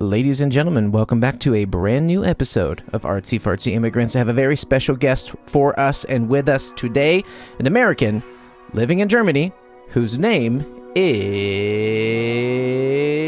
Ladies and gentlemen, welcome back to a brand new episode of Artsy Fartsy Immigrants. I have a very special guest for us and with us today, an American living in Germany whose name is...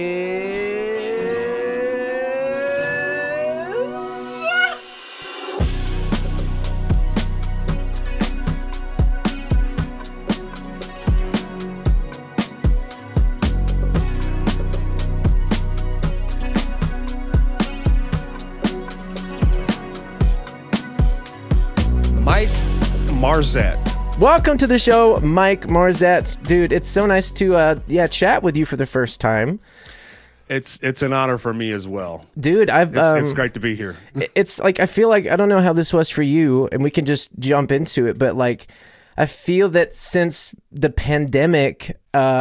Mike Marzette. Welcome to the show, Mike Marzette. Dude, it's so nice to chat with you for the first time. It's an honor for me as well. Dude, it's great to be here. It's like, I feel like, I don't know how this was for you, and we can just jump into it, but like, I feel that since the pandemic,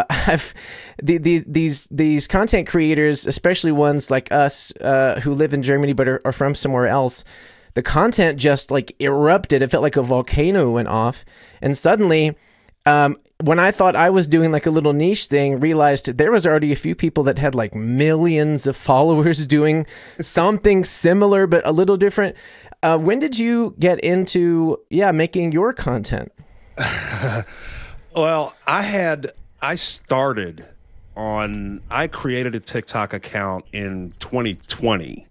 these content creators, especially ones like us who live in Germany but are from somewhere else, the content just like erupted. It felt like a volcano went off. And suddenly, when I thought I was doing like a little niche thing, realized there was already a few people that had like millions of followers doing something similar but a little different. When did you get into making your content? Well, I created a TikTok account in 2020.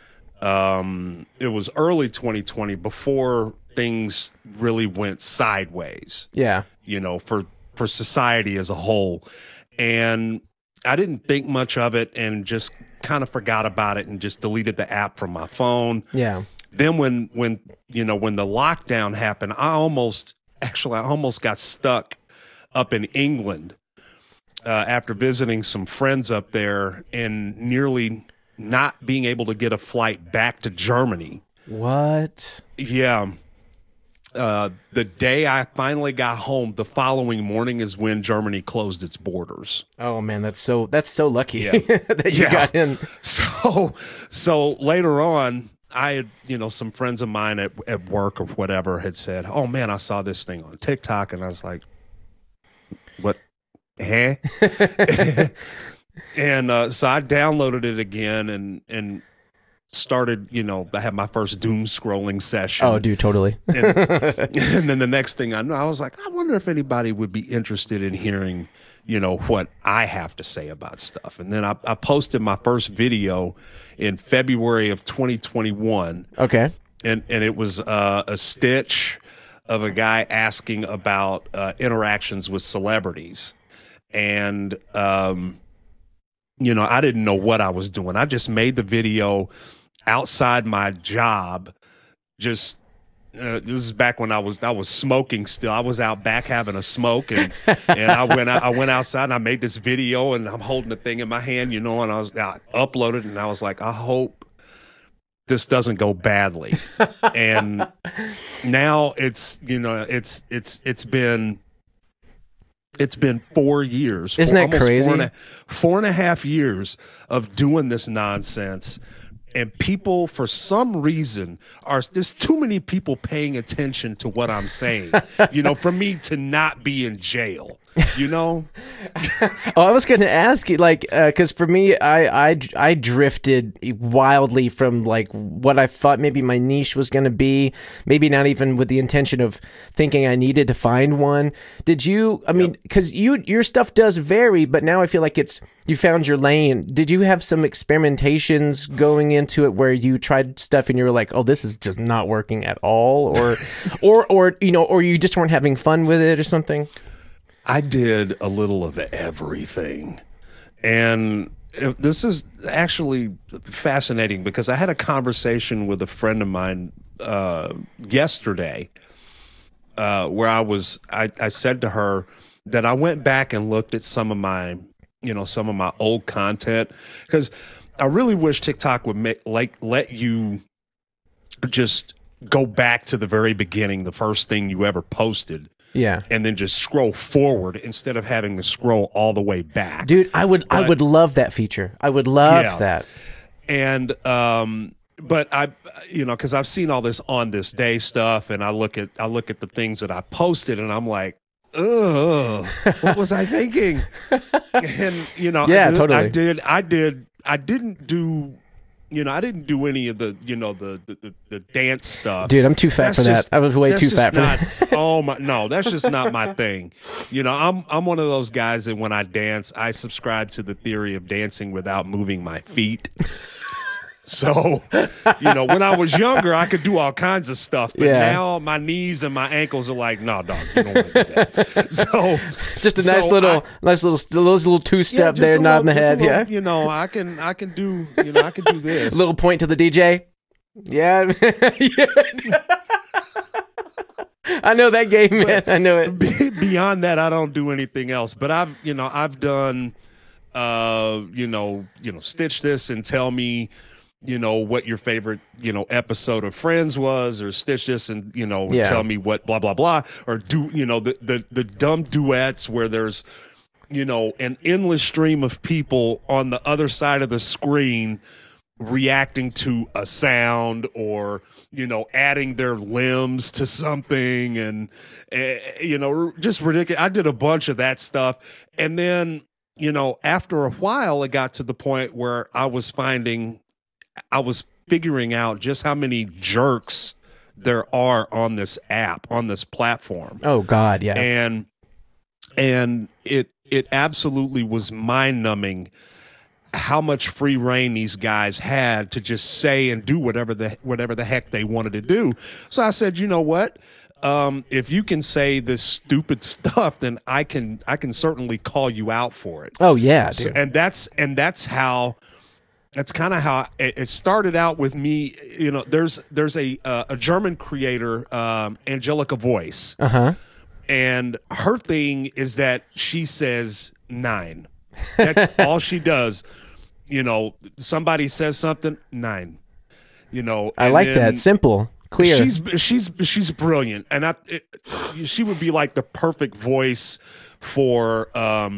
It was early 2020 before things really went sideways. Yeah. You know, for society as a whole. And I didn't think much of it and just kind of forgot about it and just deleted the app from my phone. Yeah. Then when the lockdown happened, I almost got stuck up in England after visiting some friends up there and nearly not being able to get a flight back to Germany. What? Yeah. The day I finally got home, the following morning is when Germany closed its borders. Oh man, that's so lucky Yeah. that you got in. So later on, I had, some friends of mine at work or whatever had said, "Oh man, I saw this thing on TikTok," and I was like, "What? Huh?" And so I downloaded it again and started, I had my first doom scrolling session. Oh, dude, totally. And then the next thing I know, I was like, I wonder if anybody would be interested in hearing, what I have to say about stuff. And then I posted my first video in February of 2021. Okay. And it was a stitch of a guy asking about interactions with celebrities. And, I didn't know what I was doing. I just made the video outside my job. Just this is back when I was smoking still. I was out back having a smoke, and I went outside and I made this video, and I'm holding the thing in my hand, and I uploaded, and I was like, I hope this doesn't go badly. And now it's been 4 years. Isn't that crazy? 4.5 years of doing this nonsense. And people, for some reason, there's too many people paying attention to what I'm saying, for me to not be in jail, Oh, I was going to ask you, because for me, I drifted wildly from like what I thought maybe my niche was going to be, maybe not even with the intention of thinking I needed to find one. Did you, because your stuff does vary, but now I feel like you found your lane. Did you have some experimentations going into it where you tried stuff and you were like, oh, this is just not working at all? Or you just weren't having fun with it or something? I did a little of everything. And this is actually fascinating because I had a conversation with a friend of mine yesterday where I said to her that I went back and looked at some of my old content, because I really wish TikTok would let you just go back to the very beginning, the first thing you ever posted. Yeah. And then just scroll forward instead of having to scroll all the way back. Dude, I would love that feature. I would love that. And but I because I've seen all this On This Day stuff, and I look at the things that I posted, and I'm like, ugh, what was I thinking? And yeah, totally. I did I didn't do, I didn't do any of the, the dance stuff. Dude, I'm too fat for that. I was way too fat for that. Oh my, no, that's just not my thing. I'm one of those guys that when I dance, I subscribe to the theory of dancing without moving my feet. So, when I was younger, I could do all kinds of stuff, but now my knees and my ankles are like, no, dog, you don't want to do that. So, just a nice little two-step there, nod in the head. Yeah, I can do this. A little point to the DJ. Yeah, I know that game, man. I know it. Beyond that, I don't do anything else. But I've done, stitch this and tell me, what your favorite, episode of Friends was, or stitch this and, tell me what blah, blah, blah, or do, the dumb duets where there's, an endless stream of people on the other side of the screen reacting to a sound or, adding their limbs to something and, just ridiculous. I did a bunch of that stuff. And then, after a while, it got to the point where I was figuring out just how many jerks there are on this app, on this platform. Oh God, yeah. And it absolutely was mind-numbing how much free reign these guys had to just say and do whatever the heck they wanted to do. So I said, you know what? If you can say this stupid stuff, then I can certainly call you out for it. Oh yeah, dude. So, and that's kind of how it started out with me. There's a German creator, Angelica Voice. Uh-huh. And her thing is that she says 9. That's all she does. Somebody says something, 9. I like that. Simple, clear. She's brilliant, and she would be like the perfect voice for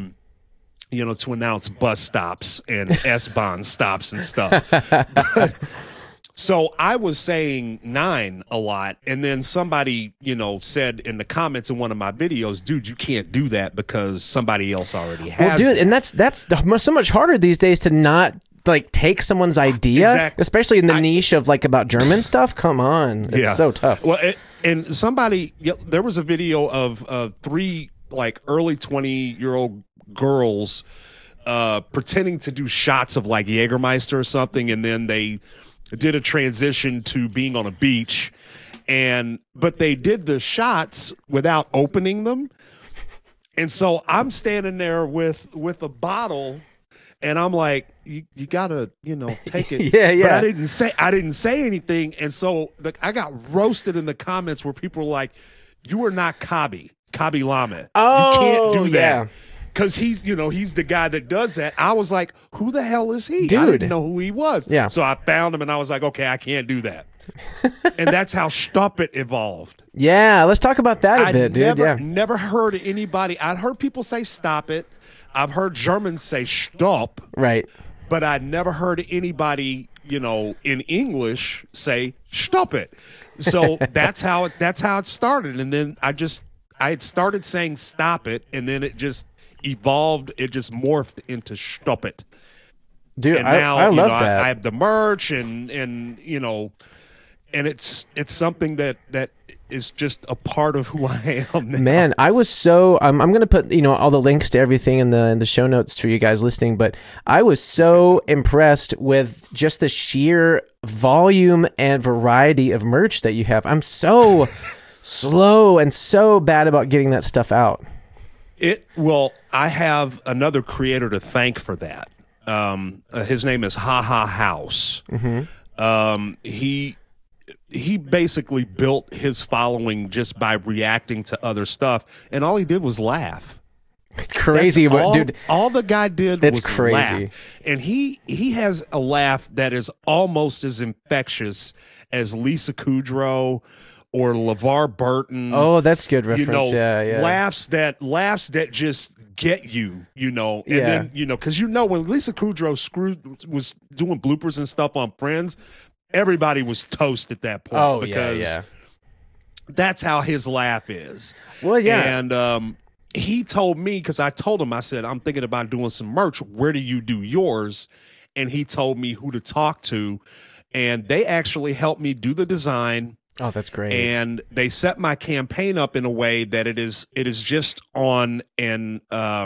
to announce bus stops and S-Bahn stops and stuff. So I was saying 9 a lot, and then somebody, said in the comments in one of my videos, dude, you can't do that because somebody else already has. Well, dude, and that's so much harder these days to not take someone's idea, exactly. Especially in the niche of about German stuff. Come on, it's so tough. Well, and somebody, there was a video of 3 early 20-year-old girls pretending to do shots of Jägermeister or something, and then they did a transition to being on a beach, but they did the shots without opening them. And so I'm standing there with a bottle, and I'm like, you gotta, take it. Yeah. But I didn't say anything. And so I got roasted in the comments where people were like, you are not Khaby Lame. Oh, you can't do that. Yeah. Because he's the guy that does that. I was like, who the hell is he? Dude. I didn't know who he was. Yeah. So I found him, and I was like, okay, I can't do that. And that's how Stop It evolved. Yeah, let's talk about that a bit, dude. Never heard anybody. I'd heard people say Stop It. I've heard Germans say Stopp. Right. But I'd never heard anybody, in English say Stop It. So that's how it started. And then I had started saying Stop It, and then it just evolved. It just morphed into Stop It. Dude, and now, I love that. I have the merch and it's something that is just a part of who I am now. Man, I was so I'm going to put all the links to everything in the show notes for you guys listening, but I was so impressed with just the sheer volume and variety of merch that you have. I'm so slow and so bad about getting that stuff out. I have another creator to thank for that. His name is Ha Ha House. Mm-hmm. He basically built his following just by reacting to other stuff, and all he did was laugh. It's crazy, dude. All the guy did was crazy. Laugh. And he has a laugh that is almost as infectious as Lisa Kudrow or LeVar Burton. Oh, that's good reference. Yeah. Laughs that just get you, and then, because when Lisa Kudrow was doing bloopers and stuff on Friends, everybody was toast at that point. Oh, because that's how his laugh is. Well, yeah. And he told me, because I told him, I said, I'm thinking about doing some merch. Where do you do yours? and he told me who to talk to, and they actually helped me do the design. Oh, that's great. And they set my campaign up in a way that it is just on and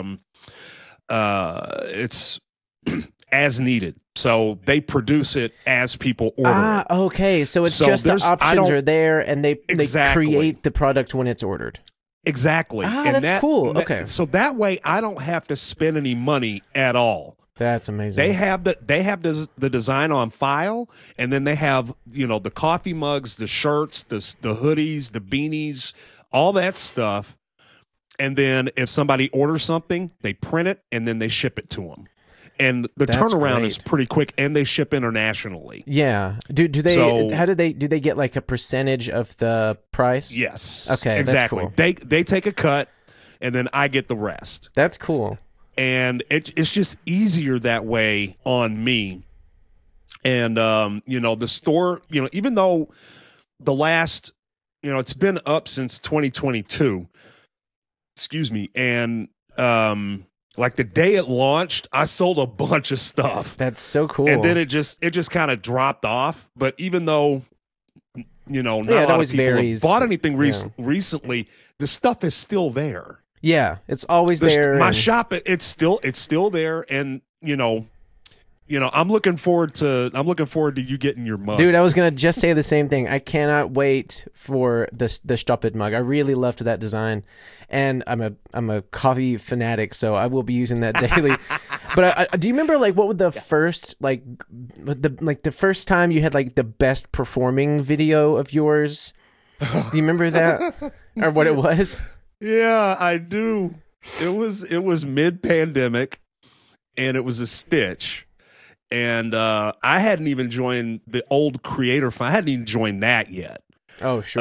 it's as needed. So they produce it as people order it. Okay. So it's just the options are there, and they create the product when it's ordered. Exactly. And that's cool. Okay. So that way I don't have to spend any money at all. That's amazing. They have the design on file, and then they have, the coffee mugs, the shirts, the hoodies, the beanies, all that stuff. And then if somebody orders something, they print it and then they ship it to them. And the turnaround is pretty quick, and they ship internationally. Yeah. Do they? So, how do they get like a percentage of the price? Yes. Okay. Exactly. That's cool. They take a cut, and then I get the rest. That's cool. And it's just easier that way on me. And the store, even though the last, it's been up since 2022. Excuse me, and like the day it launched, I sold a bunch of stuff. That's so cool. And then it just kind of dropped off. But even though, not a lot of people have bought anything recently, the stuff is still there. Yeah, it's always there. My shop, it's still there, and I'm looking forward to you getting your mug. Dude, I was gonna just say the same thing. I cannot wait for the Stopped mug. I really loved that design, and I'm a coffee fanatic, so I will be using that daily. But do you remember like what would the first the first time you had like the best performing video of yours? Do you remember that or what it was? Yeah, I do. It was mid-pandemic, and it was a Stitch. And I hadn't even joined the old Creator Fund. I hadn't even joined that yet. Oh, sure.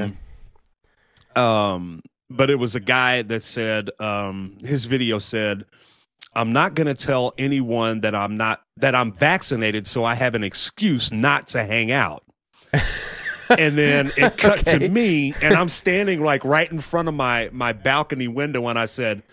But it was a guy that said, his video said, "I'm not going to tell anyone that I'm vaccinated, so I have an excuse not to hang out." And then it cut to me, and I'm standing like right in front of my balcony window, and I said,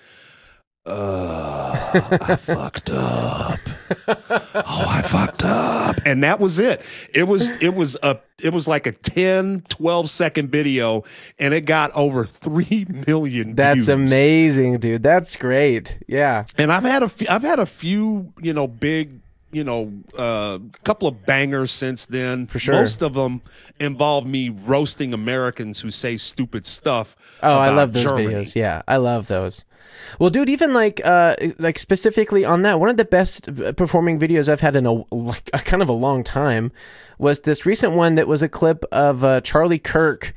I fucked up. Oh, I fucked up. And that was it. It was like a 10, 12-second video, and it got over 3 million views. That's amazing, dude. That's great. Yeah. And I've had a few, big, couple of bangers since then. For sure. Most of them involve me roasting Americans who say stupid stuff. Oh, I love those videos. Yeah, I love those. Well, dude, even like specifically on that, one of the best performing videos I've had in a kind of a long time was this recent one that was a clip of Charlie Kirk.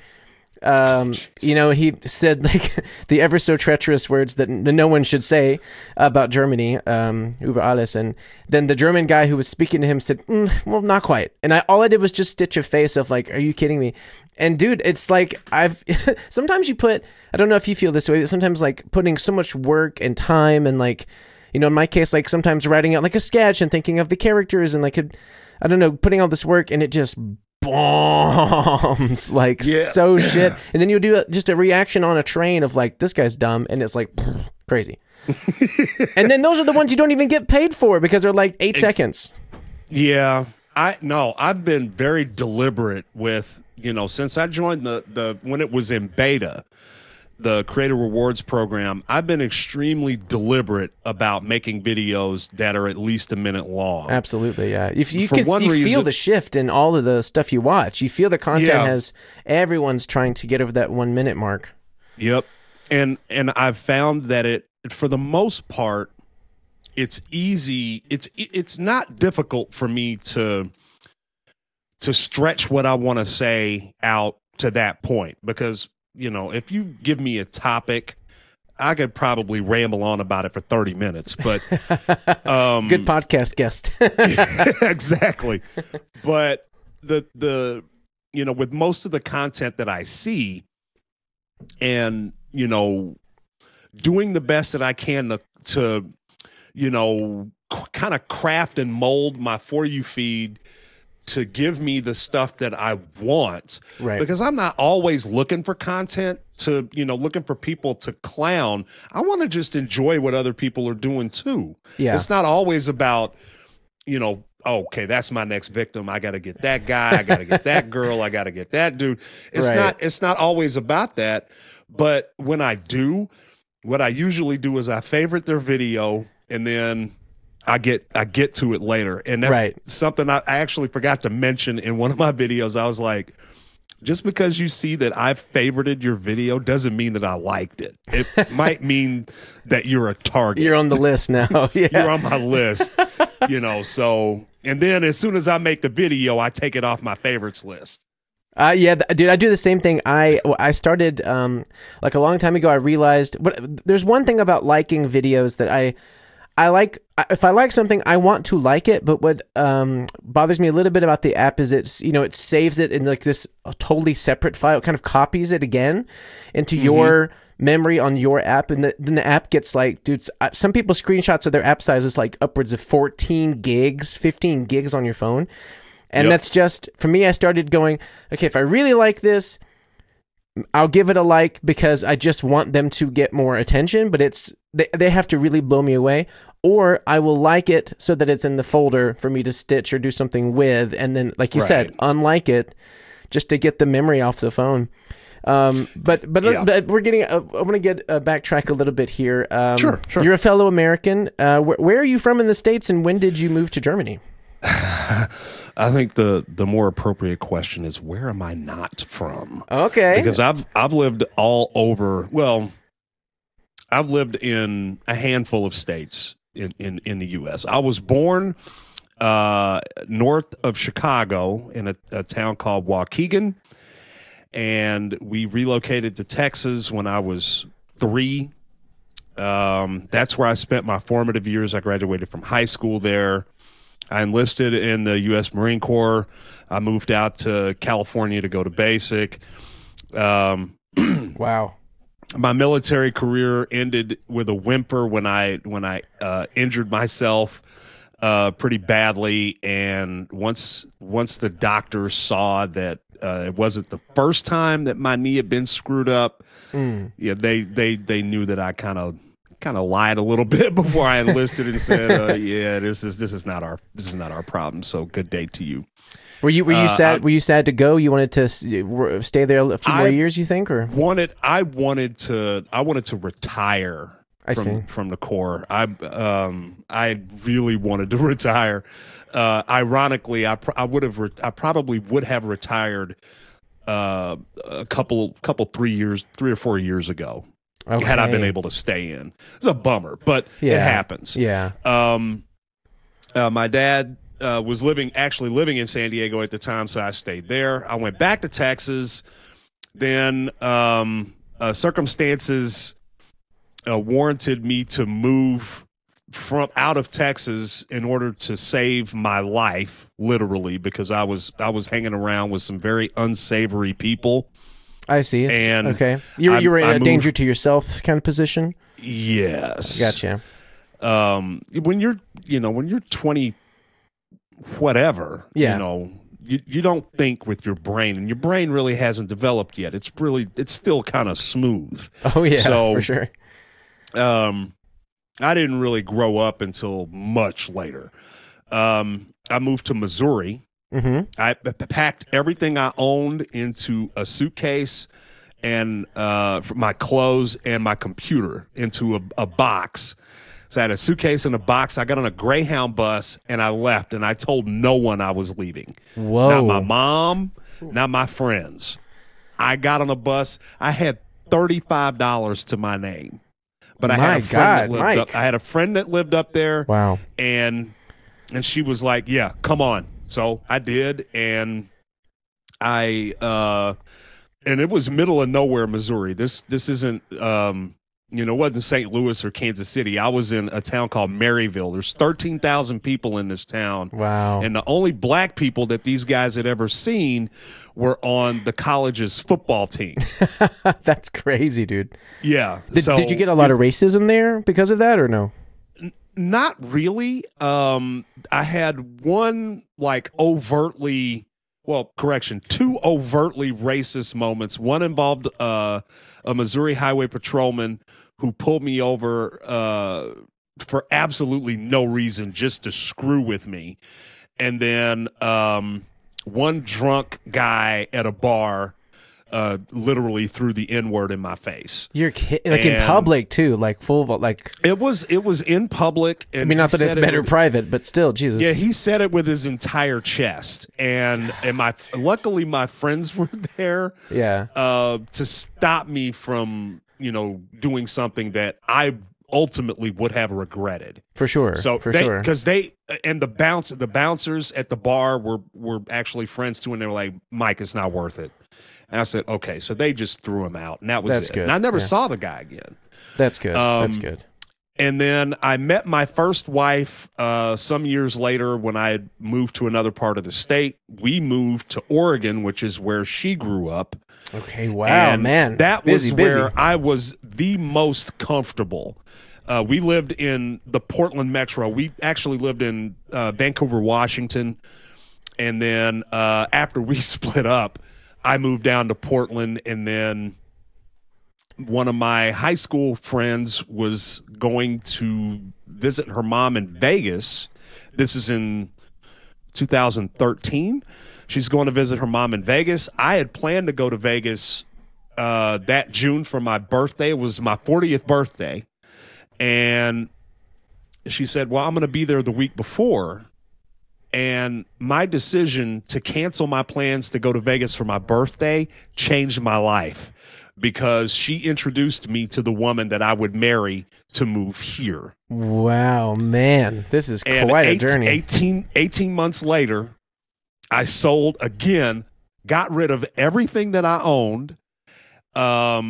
He said like the ever so treacherous words that no one should say about Germany, über alles, and then the German guy who was speaking to him said, well, not quite. And all I did was just stitch a face of like, are you kidding me? And dude, it's like sometimes I don't know if you feel this way, but sometimes like putting so much work and time and like, in my case, like sometimes writing out like a sketch and thinking of the characters and like, I don't know, putting all this work and it just bombs so shit, and then you do just a reaction on a train of like, this guy's dumb, and it's like crazy. And then those are the ones you don't even get paid for because they're like 8 seconds. Yeah, I've been very deliberate with, since I joined the when it was in beta, the Creator Rewards program, I've been extremely deliberate about making videos that are at least a minute long. Absolutely, yeah. If you feel the shift in all of the stuff you watch. You feel the content everyone's trying to get over that 1 minute mark. Yep. And I've found that it, for the most part, it's easy. It's not difficult for me to stretch what I want to say out to that point, because if you give me a topic, I could probably ramble on about it for 30 minutes, but good podcast guest. Exactly. But the with most of the content that I see, and doing the best that I can to kind of craft and mold my For You feed to give me the stuff that I want, right? Because I'm not always looking for content to, looking for people to clown. I want to just enjoy what other people are doing too. Yeah. It's not always about, okay, that's my next victim. I got to get that guy. I got to get that girl. I got to get that dude. Right. It's not always about that. But when I do, what I usually do is I favorite their video and then I get to it later. And that's Right. something I actually forgot to mention in one of my videos. I was like, just because you see that I've favorited your video doesn't mean that I liked it. It might mean that you're a target. You're on the list now. Yeah. You're on my list, so, and then as soon as I make the video, I take it off my favorites list. Yeah, dude, I do the same thing. I started like a long time ago. I realized, but there's one thing about liking videos that I like. If I like something, I want to like it. But what bothers me a little bit about the app is it saves it in like this totally separate file. It kind of copies it again into your memory on your app, and then the app gets like, dude, some people screenshots of their app size is like upwards of 14 gigs, 15 gigs on your phone. And that's just, for me, I started going, okay, if I really like this, I'll give it a like because I just want them to get more attention, but they have to really blow me away. Or I will like it so that it's in the folder for me to stitch or do something with. And then, like you said, unlike it just to get the memory off the phone. But we're getting, I want to get backtrack a little bit here. Sure. You're a fellow American. Where are you from in the States and when did you move to Germany? I think the more appropriate question is, where am I not from? Okay. Because I've lived all over. Well, I've lived in a handful of states in the U.S. I was born north of Chicago in a town called Waukegan, and we relocated to Texas when I was 3. That's where I spent my formative years. I graduated from high school there. I enlisted in the U.S. Marine Corps. I moved out to California to go to basic. Wow. My military career ended with a whimper when I injured myself pretty badly, and once the doctors saw that it wasn't the first time that my knee had been screwed up, yeah, they knew that I kind of lied a little bit before I enlisted and said, yeah, this is not our problem. So good day to you. Were you sad? Were you sad to go? You wanted to stay there a few more years, you think, or I wanted to retire from the Corps. I really wanted to retire. Ironically, I probably would have retired a couple 3 or 4 years ago. Okay. Had I been able to stay in. It's a bummer, but it happens. Yeah. My dad was living in San Diego at the time, so I stayed there. I went back to Texas. Then circumstances warranted me to move from out of Texas in order to save my life, literally, because I was hanging around with some very unsavory people. I see. Okay. You were in a danger to yourself kind of position? Yes. Gotcha. When you're 20 whatever, you don't think with your brain, and your brain really hasn't developed yet. It's still kind of smooth. Oh yeah, for sure. I didn't really grow up until much later. I moved to Missouri. Mm-hmm. I packed everything I owned into a suitcase and my clothes and my computer into a box. So I had a suitcase and a box. I got on a Greyhound bus and I left, and I told no one I was leaving. Whoa. Not my mom, not my friends. I got on a bus. I had $35 to my name. But I had a friend that lived up there. Wow. And she was like, yeah, come on. So I did, and and it was middle of nowhere, Missouri. This isn't, it wasn't St. Louis or Kansas City. I was in a town called Maryville. There's 13,000 people in this town. Wow. And the only black people that these guys had ever seen were on the college's football team. That's crazy, dude. Yeah. Did you get a lot of racism there because of that, or no? Not really. I had two overtly racist moments. One involved a Missouri highway patrolman who pulled me over for absolutely no reason, just to screw with me. And then one drunk guy at a bar literally threw the N-word in my face. You're like in public too, like full of like. It was in public. And I mean, not that it's better private, but still, Jesus. Yeah, he said it with his entire chest, and luckily my friends were there. Yeah. To stop me from doing something that I ultimately would have regretted. For sure. So sure. Because the bouncers at the bar were actually friends too, and they were like, Mike, it's not worth it. And I said, okay. So they just threw him out, and that's it. Good. And I never saw the guy again. That's good. That's good. And then I met my first wife some years later when I had moved to another part of the state. We moved to Oregon, which is where she grew up. Okay, wow, and man. That was where I was the most comfortable. We lived in the Portland metro. We actually lived in Vancouver, Washington. And then after we split up, I moved down to Portland, and then one of my high school friends was going to visit her mom in Vegas. This is in 2013. She's going to visit her mom in Vegas. I had planned to go to Vegas that June for my birthday. It was my 40th birthday. And she said, well, I'm going to be there the week before. And my decision to cancel my plans to go to Vegas for my birthday changed my life, because she introduced me to the woman that I would marry to move here. Wow, man. This is quite a journey. 18 months later, I sold again, got rid of everything that I owned. All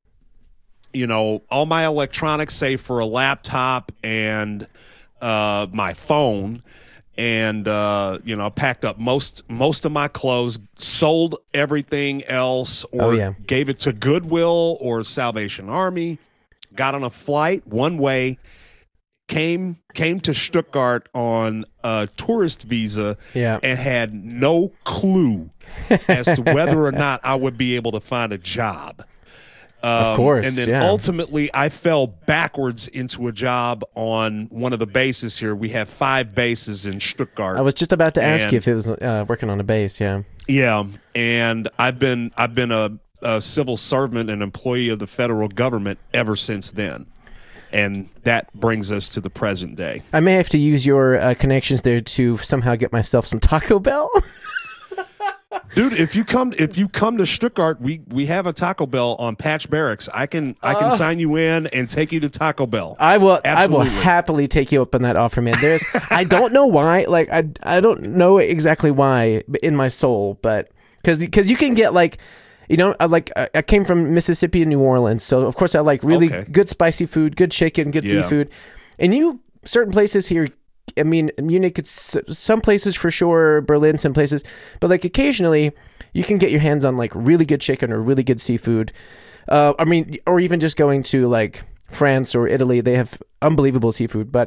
my electronics, save for a laptop and my phone. And packed up most of my clothes, sold everything else, or gave it to Goodwill or Salvation Army. Got on a flight one way, came to Stuttgart on a tourist visa, and had no clue as to whether or not I would be able to find a job. Of course. And then ultimately I fell backwards into a job on one of the bases here. We have 5 bases in Stuttgart. I was just about to ask you if it was working on a base. Yeah. Yeah. And I've been a civil servant and employee of the federal government ever since then. And that brings us to the present day. I may have to use your connections there to somehow get myself some Taco Bell. Dude, if you come to Stuttgart, we have a Taco Bell on Patch Barracks. I can sign you in and take you to Taco Bell. I will. Absolutely. I will happily take you up on that offer, man. I don't know why. Like I don't know exactly why in my soul, but because you can get like, I came from Mississippi and New Orleans, so of course I like really good spicy food, good chicken, good seafood, and certain places here. I mean, Munich, it's some places for sure, Berlin, some places, but like occasionally you can get your hands on like really good chicken or really good seafood. Or even just going to like France or Italy, they have unbelievable seafood. But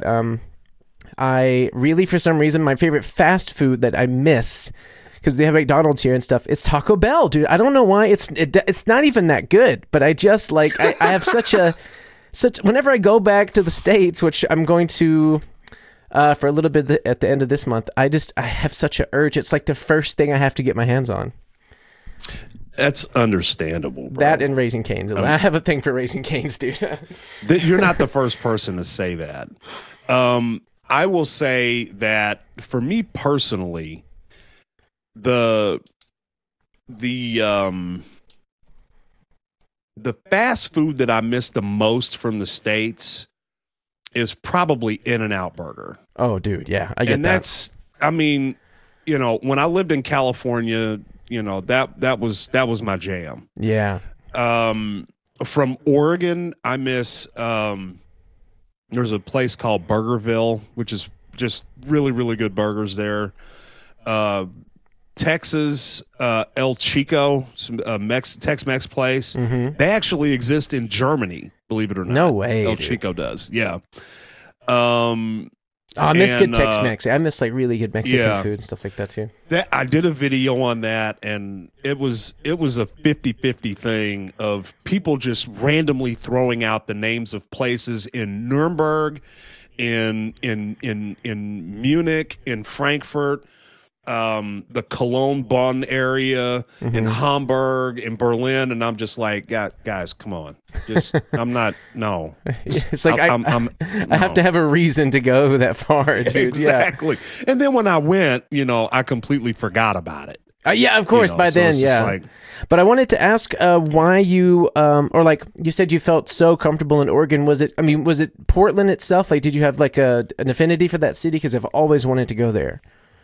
I really, for some reason, my favorite fast food that I miss, because they have McDonald's here and stuff, it's Taco Bell, dude. I don't know why. It's not even that good, but I just like, I have such whenever I go back to the States, which I'm going to... for a little bit at the end of this month, I have such an urge. It's like the first thing I have to get my hands on. That's understandable, bro. That and Raising Cane's. I have a thing for Raising Cane's, dude. You're not the first person to say that. I will say that for me personally, the fast food that I miss the most from the States is probably In-N-Out Burger. Oh, dude, yeah, I get that. And that's, I mean, when I lived in California, that was my jam. Yeah. From Oregon, I miss. There's a place called Burgerville, which is just really, really good burgers there. Texas, El Chico, some Tex-Mex place. Mm-hmm. They actually exist in Germany, believe it or not. No way. El Chico does, yeah. I miss good Tex-Mex. I miss like really good Mexican food and stuff like that too. I did a video on that, and it was a 50-50 thing of people just randomly throwing out the names of places in Nuremberg, in Munich, in Frankfurt, the Cologne, Bonn area, in Hamburg, in Berlin, and I'm just like, guys, come on, just I'm not. No, It's like I no. have to have a reason to go that far, dude. Exactly. And then when I went, I completely forgot about it. Yeah, of course. By so then, it's just yeah. like, But I wanted to ask why you, or like you said, you felt so comfortable in Oregon. Was it Portland itself? Like, did you have like an affinity for that city? Because I've always wanted to go there.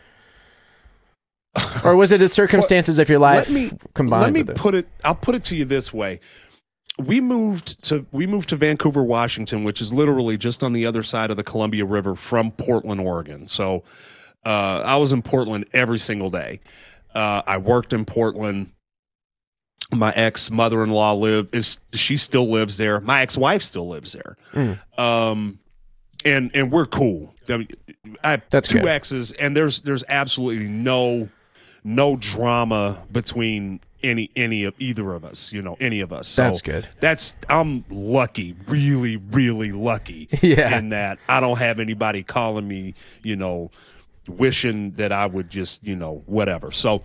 Or was it the circumstances of your life combined? I'll put it to you this way. We moved to Vancouver, Washington, which is literally just on the other side of the Columbia River from Portland, Oregon. So I was in Portland every single day. I worked in Portland. My ex mother-in-law she still lives there. My ex-wife still lives there. And we're cool. I have two exes, and there's absolutely no drama between either of us, any of us. So that's good. I'm lucky, really, really lucky in that I don't have anybody calling me, wishing that I would just, whatever. So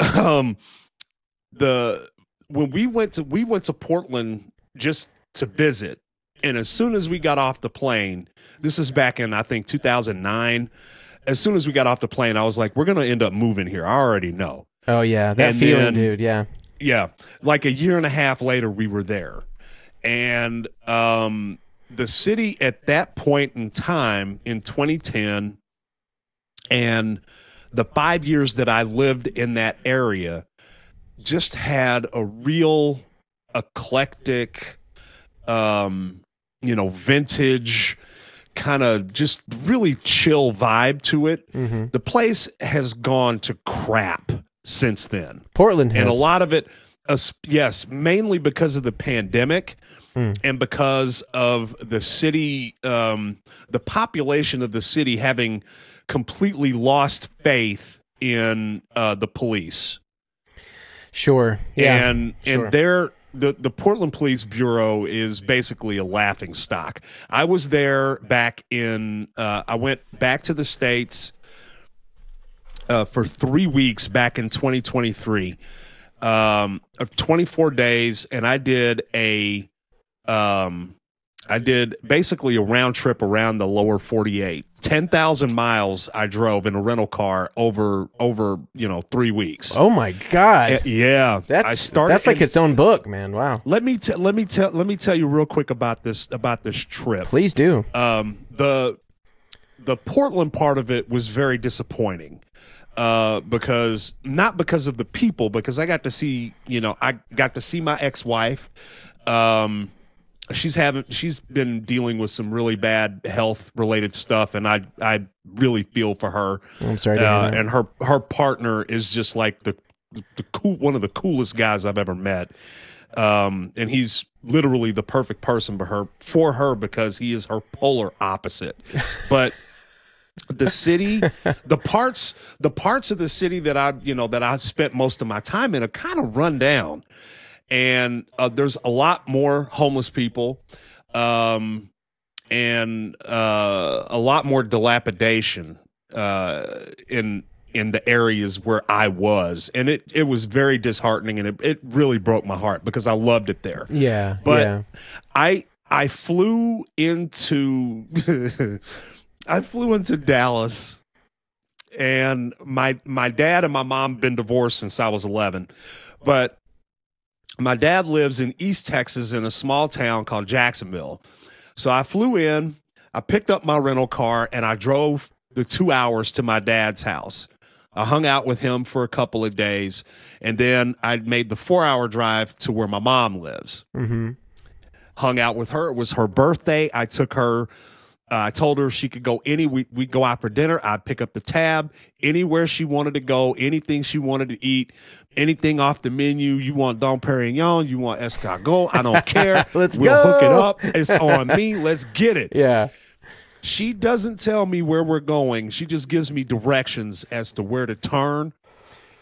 when we went to Portland just to visit, and as soon as we got off the plane, this is back in I think 2009. As soon as we got off the plane, I was like, we're going to end up moving here. I already know. Oh, yeah. That feeling, dude. Yeah. Yeah. Like a year and a half later, we were there. And the city at that point in time, in 2010, and the 5 years that I lived in that area, just had a real eclectic, vintage, kind of just really chill vibe to it. The place has gone to crap since then. Portland has. And a lot of it, yes, mainly because of the pandemic and because of the city, the population of the city having completely lost faith in the police. Sure. Yeah. And sure. The Portland Police Bureau is basically a laughing stock. I was there back in, I went back to the States for 3 weeks back in 2023, 24 days. And I did basically a round trip around the lower 48. 10,000 miles I drove in a rental car over 3 weeks. Oh my God. Yeah. That's like its own book, man. Wow. Let me tell you real quick about this trip. Please do. The Portland part of it was very disappointing. Because not because of the people, because I got to see my ex-wife. She's been dealing with some really bad health related stuff, and I really feel for her. I'm sorry to hear that. And her partner is just like the one of the coolest guys I've ever met. And he's literally the perfect person for her because he is her polar opposite. But the city, the parts of the city that I spent most of my time in are kind of run down. And there's a lot more homeless people, and a lot more dilapidation in the areas where I was, and it was very disheartening, and it really broke my heart because I loved it there. Yeah, but yeah. I flew into Dallas, and my dad and my mom have been divorced since I was 11, but my dad lives in East Texas in a small town called Jacksonville. So I flew in, I picked up my rental car, and I drove the 2 hours to my dad's house. I hung out with him for a couple of days, and then I made the 4-hour drive to where my mom lives. Mm-hmm. Hung out with her. It was her birthday. I took her. I told her she could go we'd go out for dinner. I'd pick up the tab anywhere she wanted to go, anything she wanted to eat, anything off the menu. You want Dom Perignon, you want escargot, I don't care. We'll hook it up. It's on me. Let's get it. Yeah. She doesn't tell me where we're going. She just gives me directions as to where to turn.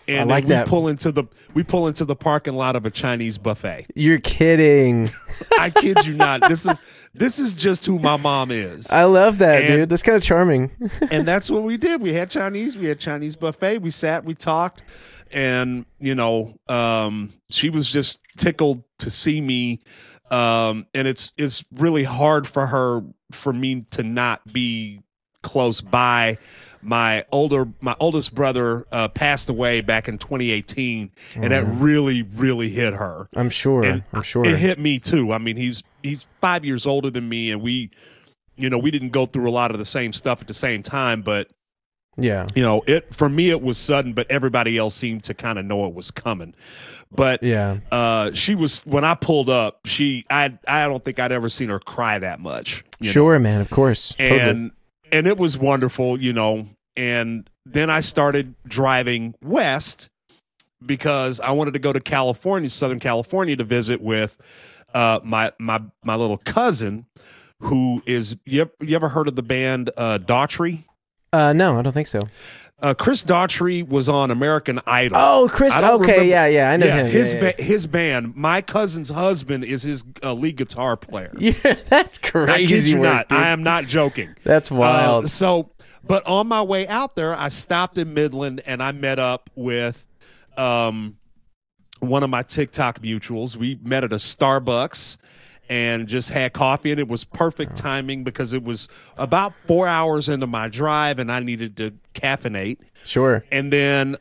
And like then that. we pull into the parking lot of a Chinese buffet. You're kidding. I kid you not. This is just who my mom is. I love that, And- dude. That's kind of charming. And that's what we did. We had Chinese buffet. We sat, we talked, and she was just tickled to see me. And it's really hard for me to not be close by. My oldest brother passed away back in 2018, and that really, really hit her. I'm sure. And I'm sure. It hit me too. I mean, he's 5 years older than me, and we didn't go through a lot of the same stuff at the same time, but Yeah. For me it was sudden, but everybody else seemed to kind of know it was coming. But Yeah. she was, when I pulled up, I don't think I'd ever seen her cry that much. Sure, man. Of course. Totally. And it was wonderful, and then I started driving west because I wanted to go to California, Southern California, to visit with my little cousin, who is, you ever heard of the band Daughtry? No, I don't think so. Chris Daughtry was on American Idol. Oh, Chris. I don't Okay, remember- yeah, I know him. His band. My cousin's husband is his lead guitar player. Yeah, that's crazy. I kid you work, not. dude. I am not joking. That's wild. But on my way out there, I stopped in Midland and I met up with one of my TikTok mutuals. We met at a Starbucks and just had coffee, and it was perfect timing because it was about 4 hours into my drive and I needed to caffeinate. Sure. And then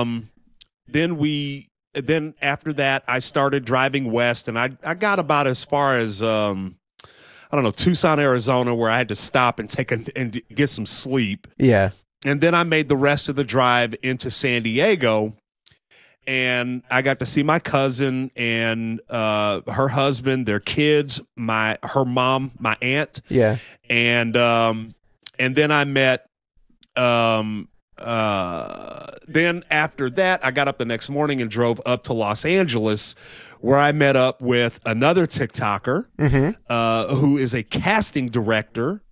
after that I started driving west, and I got about as far as Tucson, Arizona, where I had to stop and get some sleep. Yeah. And then I made the rest of the drive into San Diego, and I got to see my cousin and her husband, their kids, her mom, my aunt. Yeah. And then I met then after that, I got up the next morning and drove up to Los Angeles, where I met up with another TikToker who is a casting director.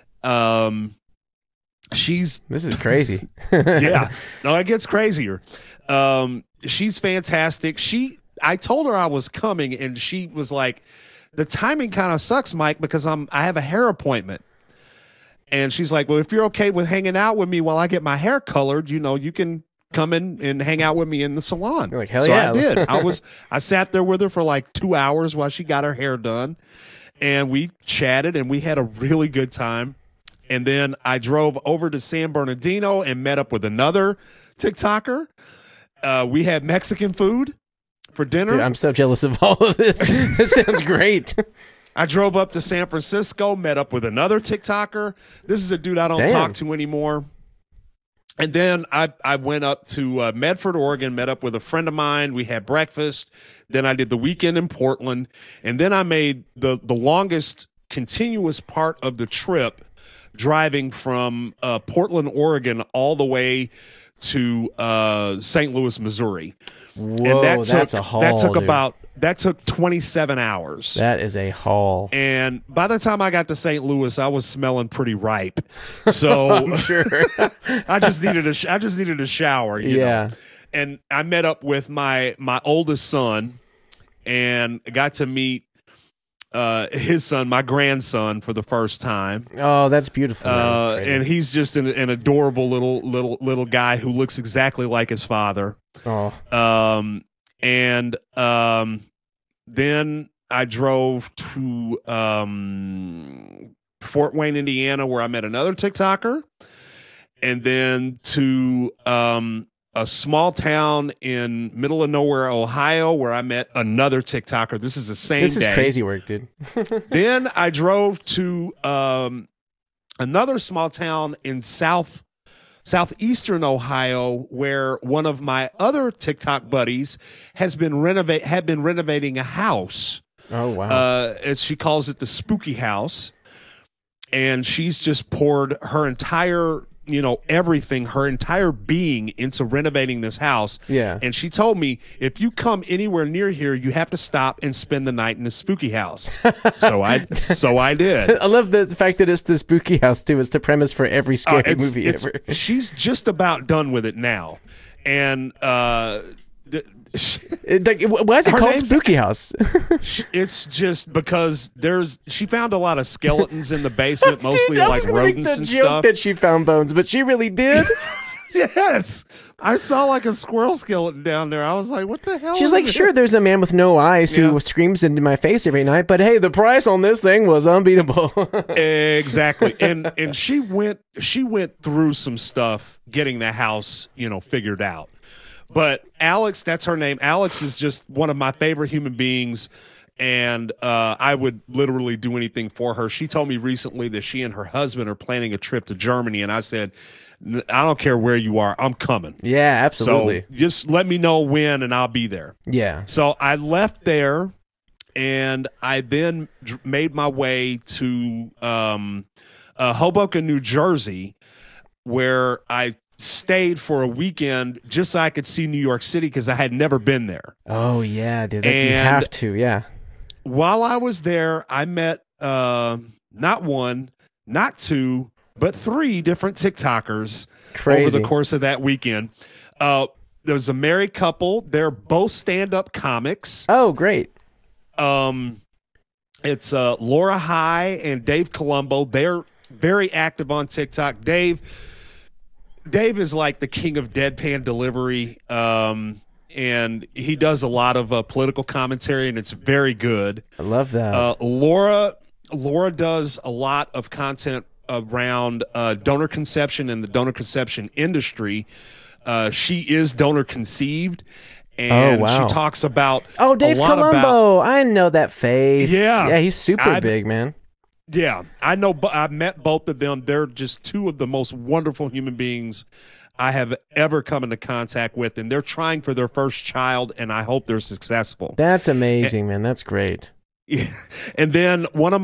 This is crazy. Yeah. No, it gets crazier. She's fantastic. I told her I was coming, and she was like, the timing kind of sucks, Mike, because I have a hair appointment. And she's like, well, if you're okay with hanging out with me while I get my hair colored, you can come in and hang out with me in the salon. You're like, hell so yeah. I did. I sat there with her for like 2 hours while she got her hair done, and we chatted and we had a really good time. And then I drove over to San Bernardino and met up with another TikToker. We had Mexican food for dinner. Dude, I'm so jealous of all of this. This sounds great. I drove up to San Francisco, met up with another TikToker. This is a dude I don't talk to anymore. And then I went up to Medford, Oregon, met up with a friend of mine. We had breakfast. Then I did the weekend in Portland. And then I made the longest continuous part of the trip, driving from Portland, Oregon, all the way to St. Louis, Missouri. Whoa, And that's a haul. That took 27 hours. That is a haul. And by the time I got to St. Louis, I was smelling pretty ripe. So Sure. I just needed a shower. You know? And I met up with my oldest son and got to meet his son, my grandson, for the first time. Oh, that's beautiful. Man. That's And he's just an adorable little guy who looks exactly like his father. oh, Then I drove to Fort Wayne, Indiana, where I met another TikToker, and then to a small town in middle of nowhere, Ohio, where I met another TikToker. This is the same this day. is crazy work, dude. Then I drove to another small town in southeastern Ohio, where one of my other TikTok buddies had been renovating a house. Oh wow. As she calls it, the spooky house. And she's just poured her entire, everything, her entire being into renovating this house. Yeah. And she told me, if you come anywhere near here, you have to stop and spend the night in the spooky house. So I did. I love the fact that it's the spooky house too. It's the premise for every scary movie ever. She's just about done with it now. and Why is it Her called name's- Spooky House? it's just because she found a lot of skeletons in the basement, mostly Dude, I like was gonna make rodents the and joke stuff. that she found bones, but she really did. Yes, I saw like a squirrel skeleton down there. I was like, "What the hell?" She's is like, it? sure, there's a man with no eyes who Yeah. screams into my face every night, but hey, the price on this thing was unbeatable. Exactly, and she went through some stuff getting the house, figured out. But Alex, that's her name. Alex is just one of my favorite human beings, and I would literally do anything for her. She told me recently that she and her husband are planning a trip to Germany, and I said, I don't care where you are, I'm coming. Yeah, absolutely. So just let me know when, and I'll be there. Yeah. So I left there, and I then made my way to Hoboken, New Jersey, where I stayed for a weekend just so I could see New York City because I had never been there. Oh yeah, dude. You And- have to. Yeah. While I was there, I met not one, not two, but 3 different TikTokers Crazy. over the course of that weekend. There was a married couple. They're both stand-up comics. Oh, great. It's Laura High and Dave Colombo. They're very active on TikTok. Dave is like the king of deadpan delivery, and he does a lot of political commentary, and it's very good. I love that. Laura does a lot of content around donor conception and the donor conception industry. She is donor conceived, and Oh, wow. she talks about Oh, Dave a lot about. Colombo. I know that face. Yeah. Yeah, he's super I- big, man. Yeah, I know. I've met both of them. They're just 2 of the most wonderful human beings I have ever come into contact with, and they're trying for their first child, and I hope they're successful. That's amazing, man. That's great. And then one of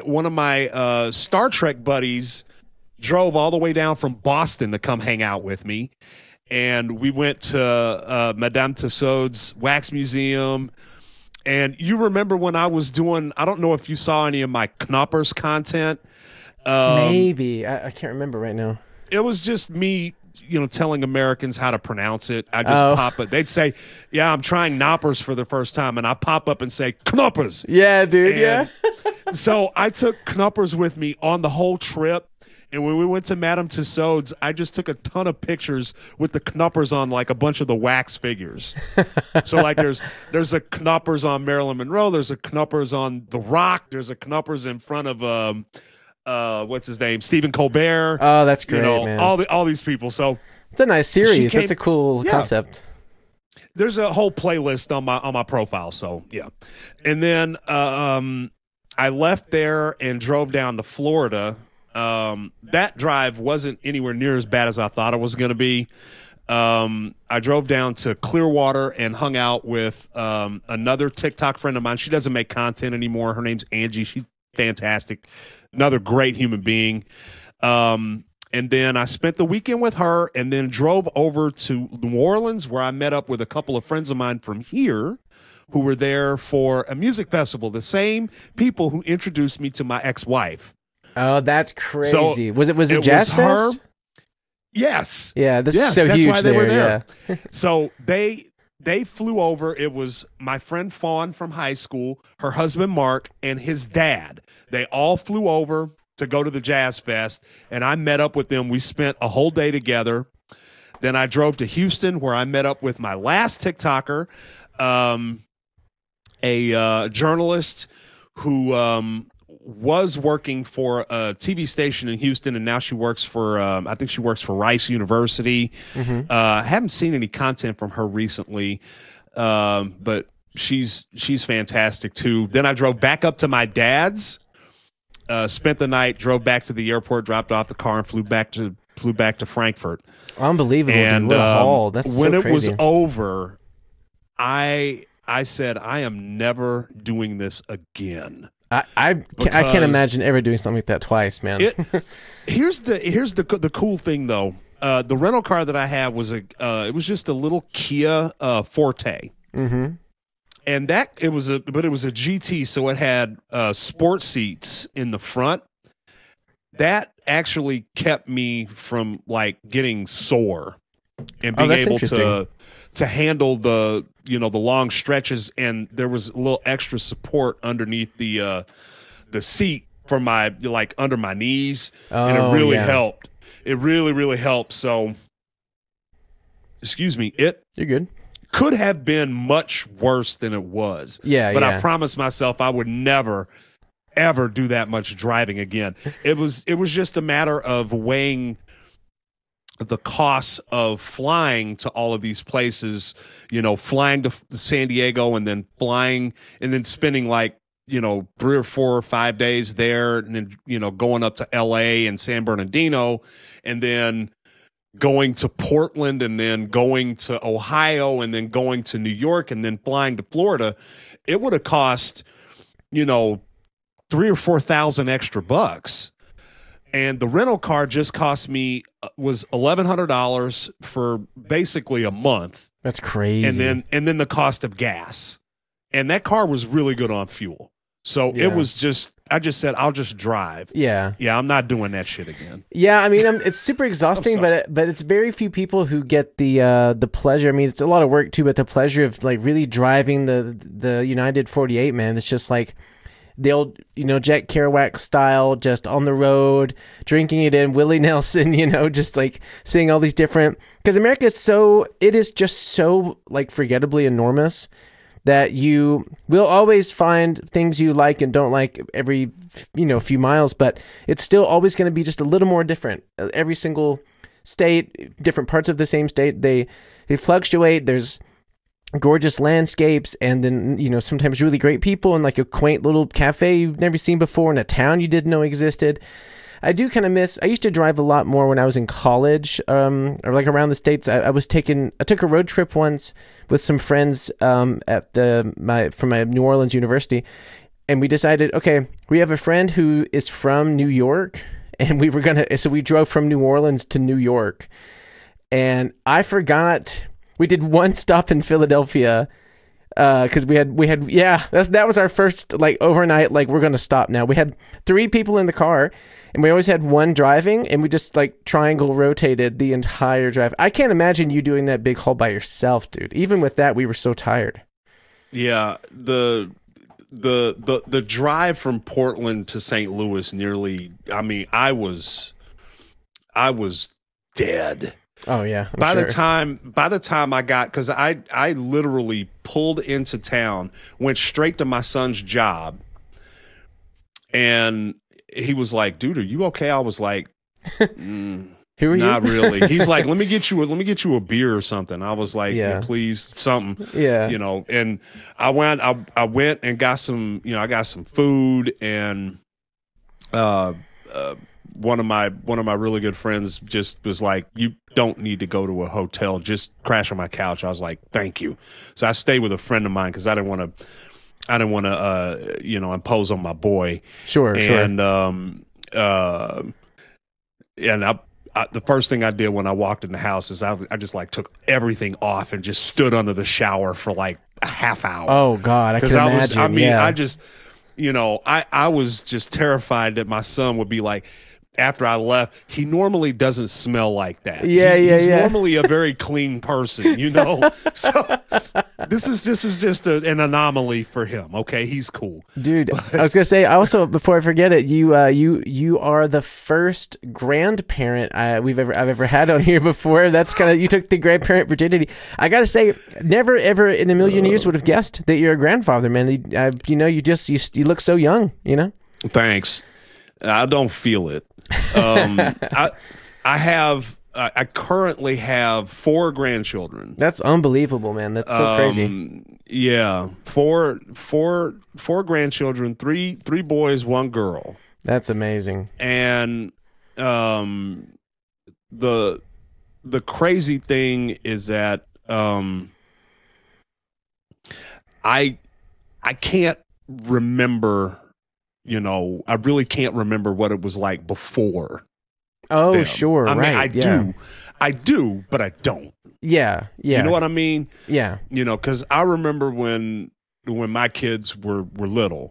my Star Trek buddies drove all the way down from Boston to come hang out with me, and we went to Madame Tussauds Wax Museum. And you remember when I was doing, I don't know if you saw any of my Knoppers content. Maybe. I can't remember right now. It was just me, telling Americans how to pronounce it. I just Oh. pop it. They'd say, yeah, I'm trying Knoppers for the first time. And I pop up and say, Knoppers. Yeah, dude. And so I took Knoppers with me on the whole trip. And when we went to Madame Tussauds, I just took a ton of pictures with the Knoppers on like a bunch of the wax figures. So like there's a Knoppers on Marilyn Monroe, there's a Knoppers on The Rock, there's a Knoppers in front of what's his name, Stephen Colbert. Oh, that's great, man. all these people. So It's a nice series. came- That's a cool Yeah. concept. there's a whole playlist on my profile. So yeah, and then I left there and drove down to Florida. That drive wasn't anywhere near as bad as I thought it was going to be. I drove down to Clearwater and hung out with another TikTok friend of mine. She doesn't make content anymore. Her name's Angie. She's fantastic. Another great human being. And then I spent the weekend with her and then drove over to New Orleans where I met up with a couple of friends of mine from here who were there for a music festival. The same people who introduced me to my ex-wife. Oh, that's crazy. Was it it Jazz was her. Fest? Yes. Yeah, this Yes, is so that's huge why they were there. there. So they flew over. It was my friend Fawn from high school, her husband Mark, and his dad. They all flew over to go to the Jazz Fest, and I met up with them. We spent a whole day together. Then I drove to Houston, where I met up with my last TikToker, a journalist who was working for a TV station in Houston, and now she works for I think she works for Rice University. I haven't seen any content from her recently, but she's fantastic too. Then I drove back up to my dad's, spent the night, drove back to the airport, dropped off the car, and flew back to Frankfurt. Unbelievable, And dude. What a haul. That's when so it crazy. was over, I said, I am never doing this again. I can't Because- imagine ever doing something like that twice, man. Here's the cool thing though. The rental car that I had was it was just a little Kia Forte. Mm-hmm. And it was a GT, so it had sports seats in the front. That actually kept me from like getting sore and Oh, being that's able interesting. to handle the the long stretches, and there was a little extra support underneath the seat for my like under my knees, and it Oh, really yeah. helped. It really helped. So, excuse me, it You're good. could have been much worse than it was. Yeah, But I yeah. promised myself I would never ever do that much driving again. It was just a matter of weighing the costs of flying to all of these places, flying to San Diego and then flying and then spending like, 3 or 4 or 5 days there, and then, going up to LA and San Bernardino, and then going to Portland, and then going to Ohio, and then going to New York, and then flying to Florida. It would have cost, 3 or 4 thousand extra bucks. And the rental car just cost me was $1,100 for basically a month, That's crazy. and then the cost of gas. And that car was really good on fuel. So Yeah. it was just, I just said, I'll just drive. Yeah. Yeah, I'm not doing that shit again. Yeah, I mean, it's super exhausting, but it's very few people who get the pleasure. I mean, it's a lot of work too, but the pleasure of like really driving the United 48, man. It's just like the old, Jack Kerouac style, just on the road, drinking it in, Willie Nelson, just like seeing all these different, because America it is just so like forgettably enormous that you will always find things you like and don't like every few miles, but it's still always going to be just a little more different. Every single state, different parts of the same state, they fluctuate. There's gorgeous landscapes, and then sometimes really great people, and like a quaint little cafe you've never seen before in a town you didn't know existed. I do kind of miss. I used to drive a lot more when I was in college, or like around the states. I took a road trip once with some friends from my New Orleans university, and we decided, okay, we have a friend who is from New York, and so we drove from New Orleans to New York, and I forgot we did one stop in Philadelphia. Because that was our first like overnight, like we're gonna stop now. We had 3 people in the car, and we always had one driving, and we just like triangle rotated the entire drive. I can't imagine you doing that big haul by yourself, dude. Even with that, we were so tired. Yeah, the drive from Portland to St. Louis I was dead. Oh yeah. By the time I got, because I literally pulled into town, went straight to my son's job, and he was like, "Dude, are you okay?" I was like, Who are "Not you? really." He's like, "Let me get you a beer or something." I was like, Yeah. "Yeah, please, something." Yeah. And I went and got some, I got some food, and one of my really good friends just was like, "You don't need to go to a hotel, just crash on my couch." I was like, "Thank you." So I stayed with a friend of mine because I didn't want to impose on my boy. Sure. And the first thing I did when I walked in the house is I just like took everything off and just stood under the shower for like a half hour. Oh God, I can imagine. I was just terrified that my son would be like, after I left, he normally doesn't smell like that. He's normally a very clean person, So this is just an anomaly for him. Okay, he's cool, dude. I was gonna say also, before I forget it, you are the first grandparent I've ever had on here before. That's kind of, you took the grandparent virginity. I gotta say, never ever in a million years would have guessed that you're a grandfather, man. You look so young. Thanks. I don't feel it. I currently have 4 grandchildren. That's unbelievable, man. That's so crazy. Yeah, four grandchildren, three boys, 1 girl. That's amazing. And the crazy thing is that I can't remember. I really can't remember what it was like before. Oh, them. sure. I mean, right. I do, but I don't. Yeah. Yeah. You know what I mean? Yeah. Because I remember when my kids were little,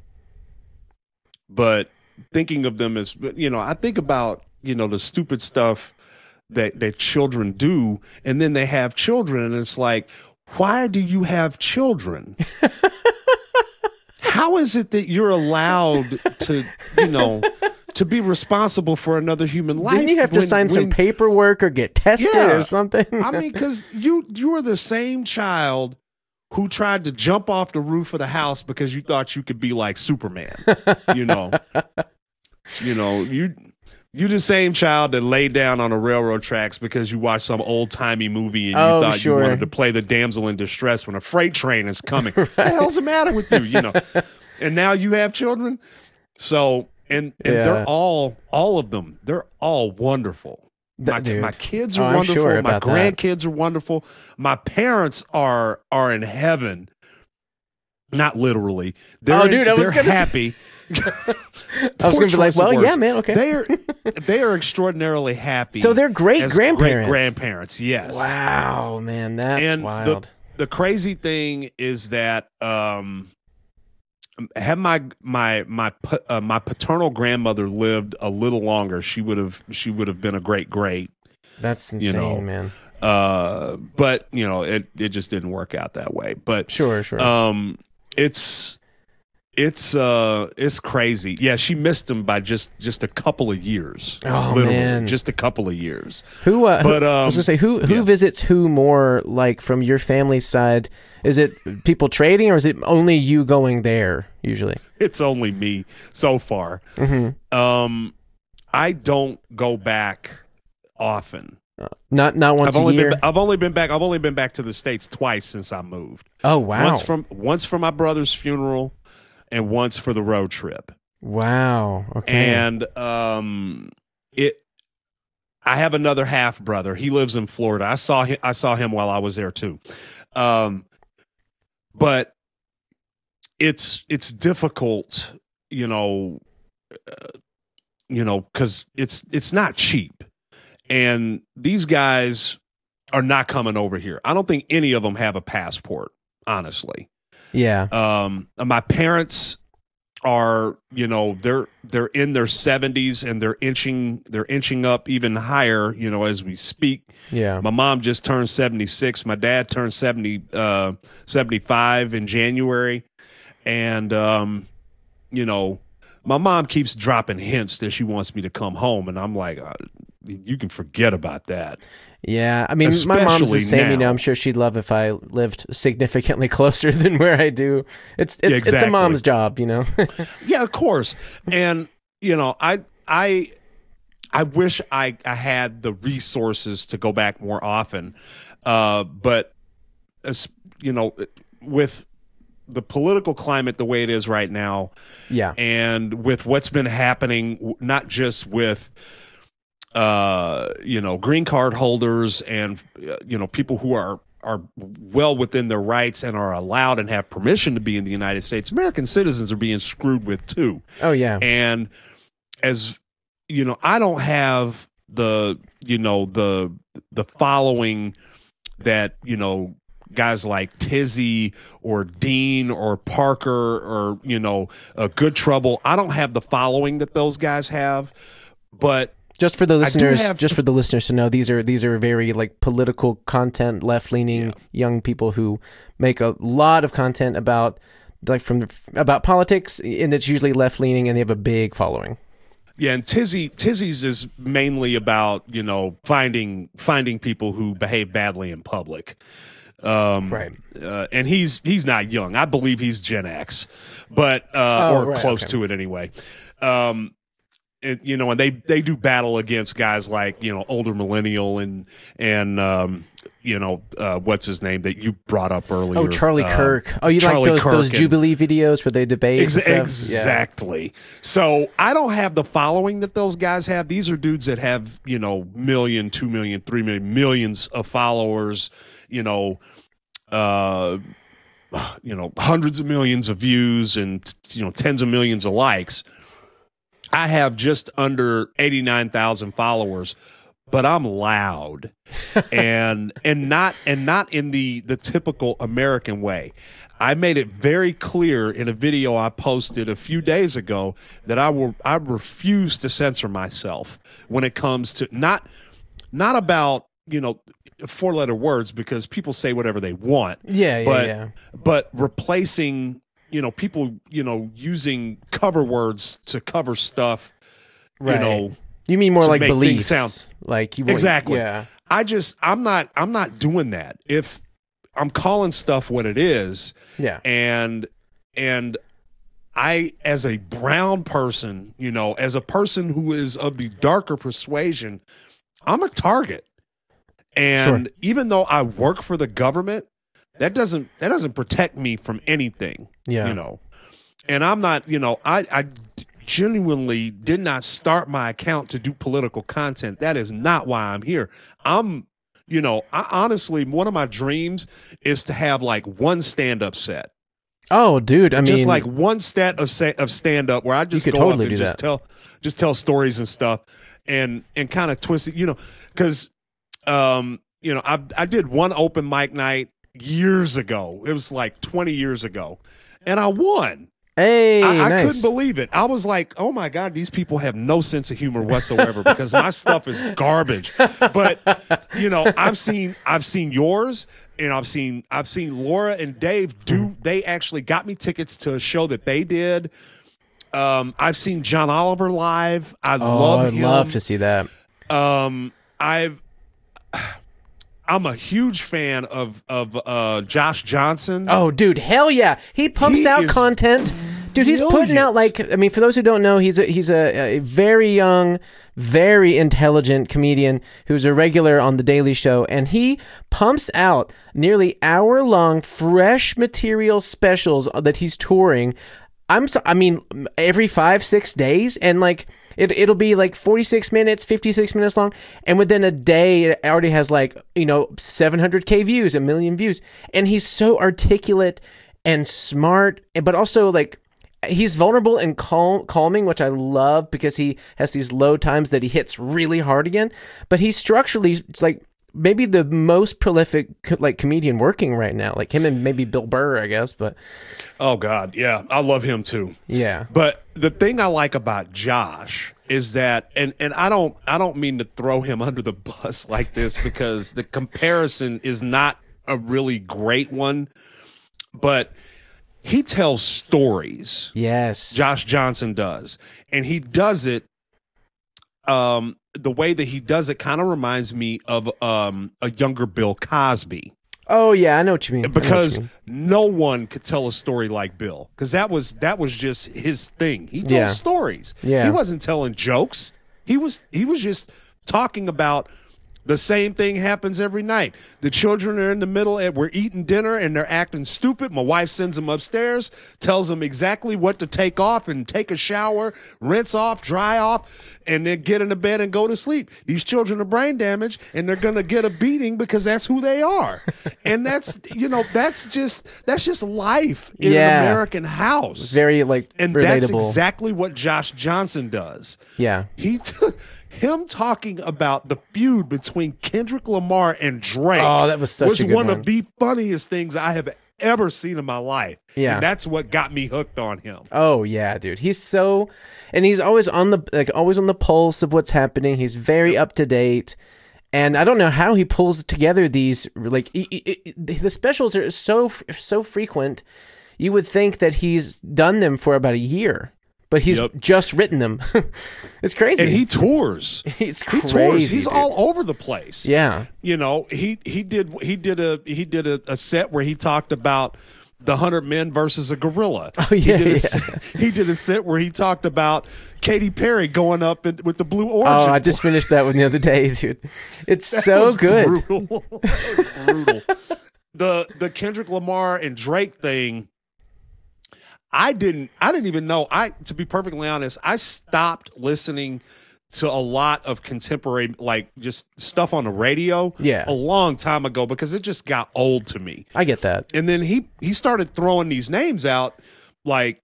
but thinking of them as, I think about, the stupid stuff that children do, and then they have children, and it's like, why do you have children? How is it that you're allowed to, to be responsible for another human life? Didn't you have to sign some paperwork or get tested or something? I mean, because you are the same child who tried to jump off the roof of the house because you thought you could be like Superman. You're the same child that laid down on the railroad tracks because you watched some old timey movie and you thought you wanted to play the damsel in distress when a freight train is coming. Right. What the hell's the matter with you? And now you have children. So, and they're all of them, they're all wonderful. My kids are wonderful. Sure my grandkids are wonderful. My parents are in heaven. Not literally. They're happy. I was going to be like, well, yeah, man, okay. They are extraordinarily happy. So they're great-grandparents. Great-grandparents, yes. Wow, man, that's wild. The crazy thing is that had my paternal grandmother lived a little longer, she would have been a great. That's insane, man. But it just didn't work out that way. But sure. It's crazy. Yeah, she missed him by just a couple of years. Oh, literally, man. just a couple of years. I was gonna say who visits who more, like, from your family side? Is it people trading, or is it only you going there usually? It's only me so far. Mm-hmm. I don't go back often. Not once a year. I've only been back to the States twice since I moved. Oh, wow. Once for my brother's funeral, and once for the road trip. Wow. Okay. And I have another half brother. He lives in Florida. I saw him while I was there too. But it's difficult, because it's not cheap. And these guys are not coming over here. I don't think any of them have a passport, honestly. Yeah. My parents are, they're in their 70s and they're inching up even higher, as we speak. Yeah. My mom just turned 76. My dad turned 75 in January. And, my mom keeps dropping hints that she wants me to come home. And I'm like, you can forget about that. Yeah, I mean, my mom's the same. I'm sure she'd love if I lived significantly closer than where I do. It's a mom's job, Yeah, of course. And I wish I had the resources to go back more often. But with the political climate the way it is right now, yeah, and with what's been happening, not just with green card holders and people who are well within their rights and are allowed and have permission to be in the United States. American citizens are being screwed with too. Oh yeah. And as I don't have the following that guys like Tizzy or Dean or Parker or Good Trouble. I don't have the following that those guys have, but just for the listeners, to know, these are very like political content, left-leaning young people who make a lot of content about politics, and it's usually left-leaning, and they have a big following. Yeah, and Tizzy's is mainly about finding people who behave badly in public. Right. And he's not young. I believe he's Gen X, but close to it anyway. And they do battle against guys like older millennial and what's his name that you brought up earlier? Oh, Charlie Kirk. Oh, you Charlie like those Jubilee videos where they debate? Exactly. Yeah. So I don't have the following that those guys have. These are dudes that have million, 2 million, 3 million, millions of followers. Hundreds of millions of views and tens of millions of likes. I have just under 89,000 followers, but I'm loud and not in the typical American way. I made it very clear in a video I posted a few days ago that I refuse to censor myself when it comes to not about, four-letter words, because people say whatever they want. But replacing, people, using cover words to cover stuff, right. You mean more like beliefs. Like you exactly. Yeah. I'm not doing that. If I'm calling stuff what it is. Yeah. And I, as a brown person, as a person who is of the darker persuasion, I'm a target. And even though I work for the government, that doesn't protect me from anything. Yeah. And I'm not, I genuinely did not start my account to do political content. That is not why I'm here. I honestly, one of my dreams is to have like one stand-up set. Oh, dude! I mean, just like one set of stand-up where I just go up and just tell stories and stuff, and kind of twist it, because I did one open mic night years ago. It was like 20 years ago, and I won. Hey, I nice. couldn't believe it. I was like, oh my God, these people have no sense of humor whatsoever because my stuff is garbage. But I've seen yours, and I've seen Laura and Dave do. They actually got me tickets to a show that they did. I've seen John Oliver live. I'd love to see that. I'm a huge fan of Josh Johnson. Oh, dude, hell yeah! He pumps out content, dude. He's putting out for those who don't know, he's a very young, very intelligent comedian who's a regular on the Daily Show, and he pumps out nearly hour-long fresh material specials that he's touring. Every 5-6 days, and it'll be like 46 minutes, 56 minutes long, and within a day it already has 700K views, 1 million views, and he's so articulate and smart, but also he's vulnerable and calming, which I love because he has these low times that he hits really hard again, but he's structurally maybe the most prolific comedian working right now, like him and maybe Bill Burr, I guess. But oh God, yeah, I love him too. Yeah, but the thing I like about Josh is that, and I don't mean to throw him under the bus like this because the comparison is not a really great one, but he tells stories. Yes, Josh Johnson does, and he does it. The way that he does it kind of reminds me of a younger Bill Cosby. Oh yeah, I know what you mean. Because no one could tell a story like Bill, because that was just his thing. He told stories. Yeah. He wasn't telling jokes. He was just talking about the same thing happens every night. The children are in the middle and we're eating dinner and they're acting stupid. My wife sends them upstairs, tells them exactly what to take off and take a shower, rinse off, dry off, and then get into bed and go to sleep. These children are brain damaged and they're going to get a beating because that's who they are. And that's just life in an American house. Very and relatable. That's exactly what Josh Johnson does. Yeah. Him talking about the feud between Kendrick Lamar and Drake. Oh, that was such a good one of the funniest things I have ever seen in my life. Yeah. And that's what got me hooked on him. Oh yeah, dude. He's always on the pulse of what's happening. He's very up to date. And I don't know how he pulls together these the specials are so frequent. You would think that he's done them for about a year. But he's just written them. It's crazy. And he tours. He's crazy. He's all over the place. Yeah. He did a set where he talked about the 100 men versus a gorilla. Oh yeah. He did a set where he talked about Katy Perry going up with the Blue Origin. Oh, I just finished that one the other day, dude. It's so good. Brutal. Brutal. The Kendrick Lamar and Drake thing. I didn't even know. To be perfectly honest, I stopped listening to a lot of contemporary, just stuff on the radio a long time ago because it just got old to me. I get that. And then he started throwing these names out, and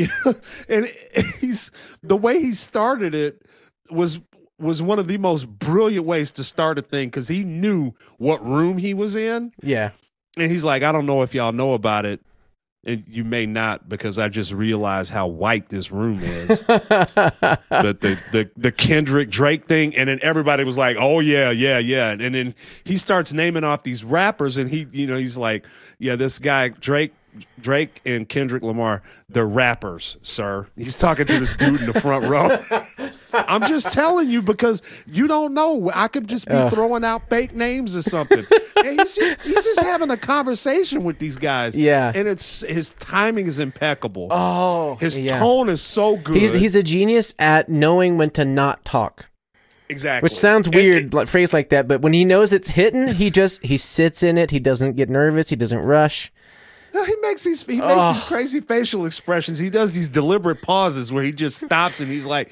the way he started it was one of the most brilliant ways to start a thing because he knew what room he was in. Yeah. And he's like, I don't know if y'all know about it. and you may not because I just realized how white this room is. But the Kendrick Drake thing, and then everybody was like, "Oh yeah, yeah, yeah," and then he starts naming off these rappers, and he's like, "Yeah, this guy Drake and Kendrick Lamar, they're rappers, sir." He's talking to this dude in the front row. I'm just telling you because you don't know. I could just be throwing out fake names or something. And he's just having a conversation with these guys. Yeah. And his timing is impeccable. Oh, his tone is so good. He's a genius at knowing when to not talk. Exactly. Which sounds weird, like phrase like that, but when he knows it's hitting, he sits in it. He doesn't get nervous. He doesn't rush. No, he makes these crazy facial expressions. He does these deliberate pauses where he just stops and he's like,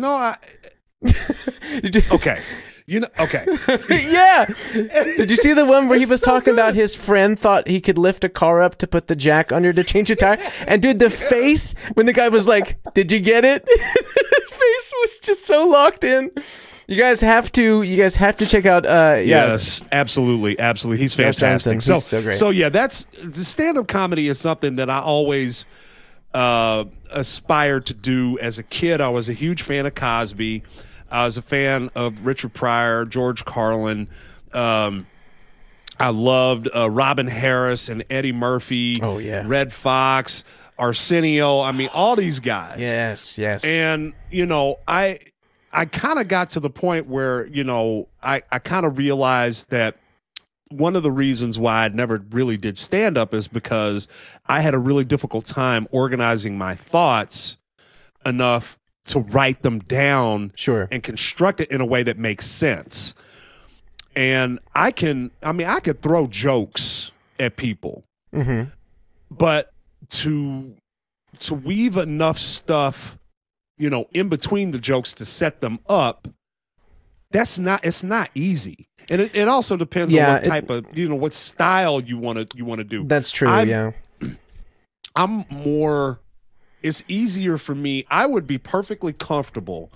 okay. Okay. Yeah. Did you see the one where he was talking about his friend thought he could lift a car up to put the jack under to change a tire? And dude, the face when the guy was like, "Did you get it?" His face was just so locked in. You guys have to check out Yes, absolutely. He's fantastic. He's so great. So yeah, that's the stand-up comedy is something that I always aspired to do as a kid. I was a huge fan of Cosby. I was a fan of Richard Pryor, George Carlin. I loved Robin Harris and Eddie Murphy. Oh yeah, Red Fox, Arsenio. I mean, all these guys. Yes. And I kind of got to the point where, I kind of realized that one of the reasons why I never really did stand up is because I had a really difficult time organizing my thoughts enough to write them down and construct it in a way that makes sense. And I could throw jokes at people, but to weave enough stuff in between the jokes to set them up, it's not easy. And it also depends on what type of, what style you want to do. That's true. I'm more, it's easier for me. I would be perfectly comfortable,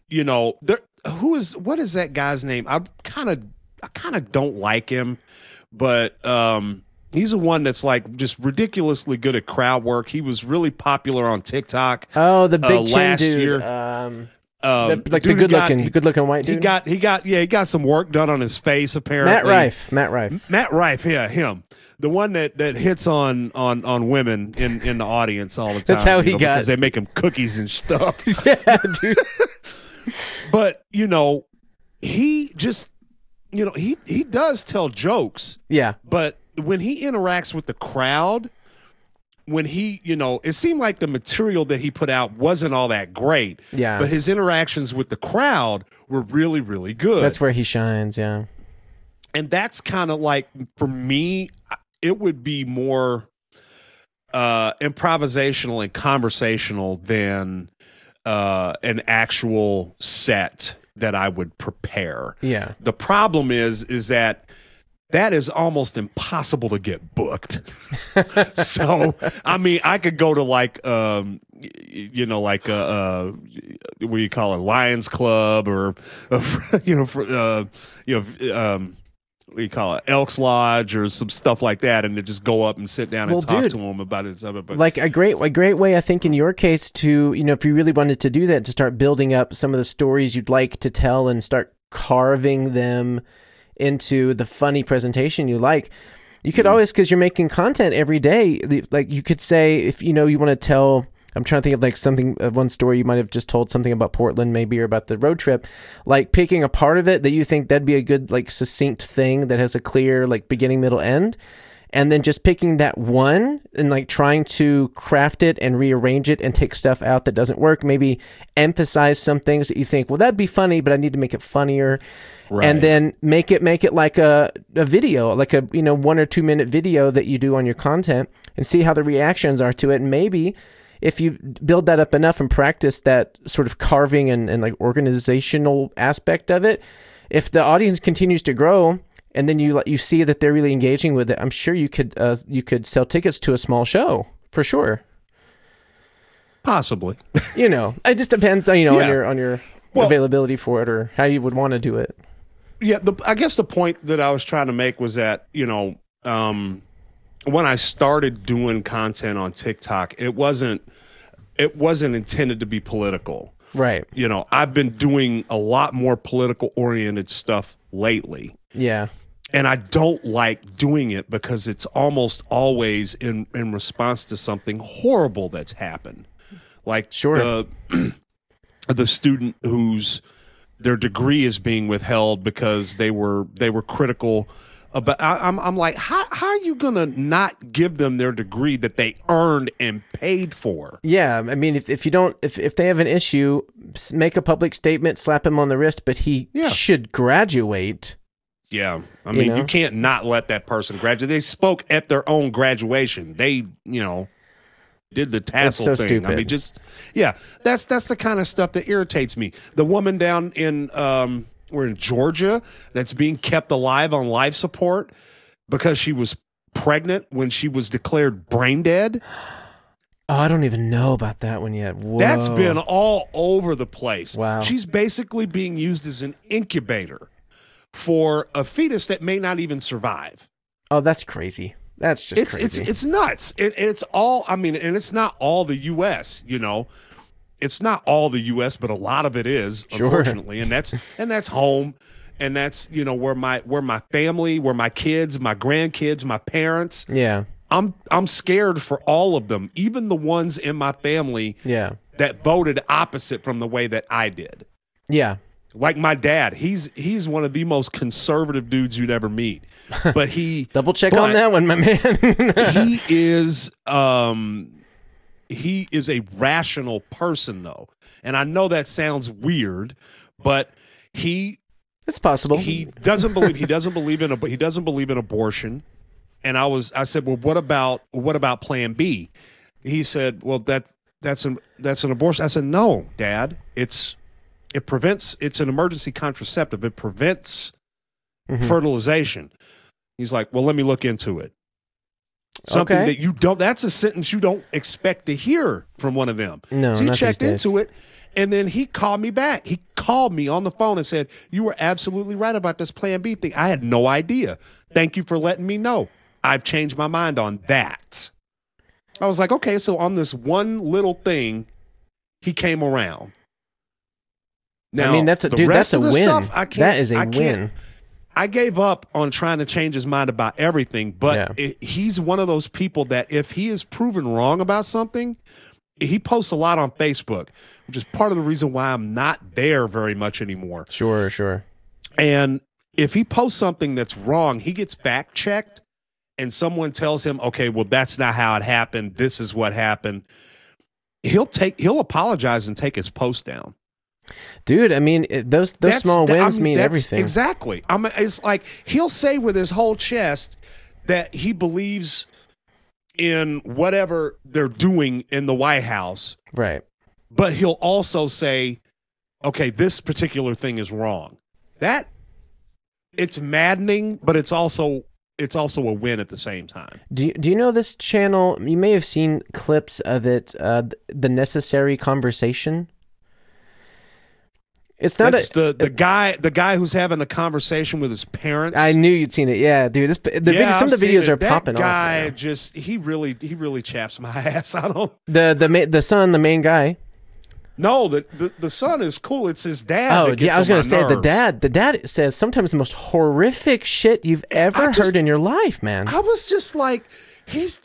what is that guy's name? I kind of don't like him, but, he's the one that's like just ridiculously good at crowd work. He was really popular on TikTok. Oh, the big chin last dude. year. The good looking white dude. He got some work done on his face apparently. Matt Rife. Yeah, him. The one that hits on women in the audience all the time. That's how he got. Because they make him cookies and stuff. Yeah, dude. But he just he does tell jokes. Yeah. But when he interacts with the crowd, when he, it seemed like the material that he put out wasn't all that great. Yeah. But his interactions with the crowd were really, really good. That's where he shines, yeah. And that's kind of like, for me, it would be more improvisational and conversational than an actual set that I would prepare. Yeah. The problem is that is almost impossible to get booked. So, I mean, I could go to like, what do you call it, Lions Club or, what do you call it, Elks Lodge or some stuff like that, and to just go up and sit down and talk to them about it. But like a great way, I think, in your case to, if you really wanted to do that, to start building up some of the stories you'd like to tell and start carving them into the funny presentation you like. You could always, because you're making content every day, like you could say, if you want to tell, I'm trying to think of like something, one story you might have just told something about Portland maybe, or about the road trip, like picking a part of it that you think that'd be a good like succinct thing that has a clear like beginning, middle, end, and then just picking that one and like trying to craft it and rearrange it and take stuff out that doesn't work, maybe emphasize some things that you think, well, that'd be funny, but I need to make it funnier. Right. And then make it like a video, like a 1 or 2 minute video that you do on your content, and see how the reactions are to it. And maybe if you build that up enough and practice that sort of carving and like organizational aspect of it, if the audience continues to grow, and then you see that they're really engaging with it, I'm sure you could sell tickets to a small show for sure. Possibly. It just depends on your availability for it, or how you would want to do it. Yeah, I guess the point that I was trying to make was that, when I started doing content on TikTok, it wasn't intended to be political. Right. You know, I've been doing a lot more political oriented stuff lately. Yeah. And I don't like doing it because it's almost always in response to something horrible that's happened. Like Sure. the student whose their degree is being withheld because they were critical about. I'm like, how are you gonna not give them their degree that they earned and paid for? Yeah, I mean, if you don't, if they have an issue, make a public statement, slap him on the wrist, but he should graduate. Yeah, I mean, you can't not let that person graduate. They spoke at their own graduation. They, did the tassel so thing. Stupid. I mean, that's the kind of stuff that irritates me. The woman down in we're in Georgia that's being kept alive on life support because she was pregnant when she was declared brain dead. Oh, I don't even know about that one yet. Whoa. That's been all over the place. Wow. She's basically being used as an incubator for a fetus that may not even survive. Oh, that's crazy. That's just crazy. It's nuts. It's all, I mean, and it's not all the U.S., It's not all the U.S., but a lot of it is, unfortunately. And that's home. And that's, where my family, where my kids, my grandkids, my parents. Yeah. I'm scared for all of them, even the ones in my family that voted opposite from the way that I did. Yeah. Like my dad, he's one of the most conservative dudes you'd ever meet. But he double check on that one, my man. he is a rational person, though, and I know that sounds weird, but it's possible. He doesn't believe in abortion. And I said, well, what about Plan B? He said, well, that's an abortion. I said, no, Dad, it's an emergency contraceptive. It prevents fertilization. He's like, well, let me look into it. Something that that's a sentence you don't expect to hear from one of them. No, so he not checked these days. into it, and then he called me back. He called me on the phone and said, you were absolutely right about this Plan B thing. I had no idea. Thank you for letting me know. I've changed my mind on that. I was like, okay, so on this one little thing, he came around. Now, I mean, that's a win. Stuff, that is a win. I gave up on trying to change his mind about everything, but he's one of those people that if he is proven wrong about something, he posts a lot on Facebook, which is part of the reason why I'm not there very much anymore. Sure. And if he posts something that's wrong, he gets fact checked and someone tells him, okay, well, that's not how it happened. This is what happened. He'll apologize and take his post down. Dude, I mean, those small wins mean everything. Exactly. It's like he'll say with his whole chest that he believes in whatever they're doing in the White House. Right. But he'll also say, okay, this particular thing is wrong. It's maddening, but it's also a win at the same time. Do you know this channel? You may have seen clips of it, The Necessary Conversation. It's not the guy who's having a conversation with his parents. I knew you'd seen it. Yeah, dude. Some of the videos are popping off. That guy he really chaps my ass. I don't. The son, the main guy. No, the son is cool. It's his dad. Oh, yeah. I was going to say the dad says sometimes the most horrific shit you've ever heard in your life, man. I was just like, these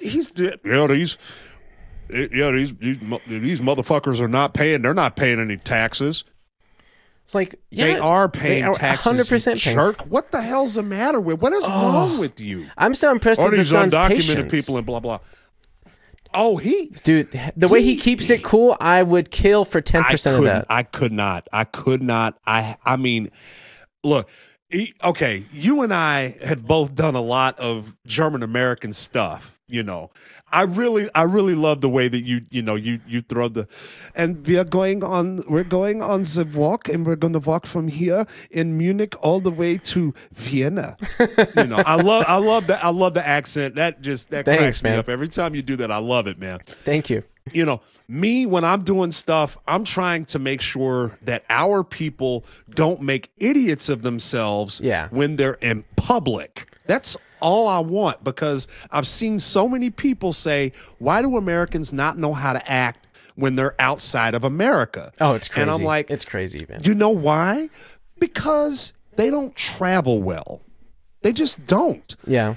motherfuckers are not paying. They're not paying any taxes. It's like, they are paying taxes. 100% paying. Jerk. What the hell's the matter with? What is wrong with you? I'm so impressed with the son's patience. Undocumented people and blah blah. Oh, dude, the way he keeps it cool, I would kill for 10% of that. I could not. I mean, look. Okay, you and I had both done a lot of German American stuff. I really love the way that you throw and we're going on the walk, and we're going to walk from here in Munich all the way to Vienna. I love that. I love the accent. That cracks me up every time you do that. I love it, man. Thank you. Me, when I'm doing stuff, I'm trying to make sure that our people don't make idiots of themselves when they're in public. That's all I want, because I've seen so many people say, why do Americans not know how to act when they're outside of America? Oh, it's crazy. And I'm like, it's crazy, man. You know why? Because they don't travel well. They just don't. Yeah.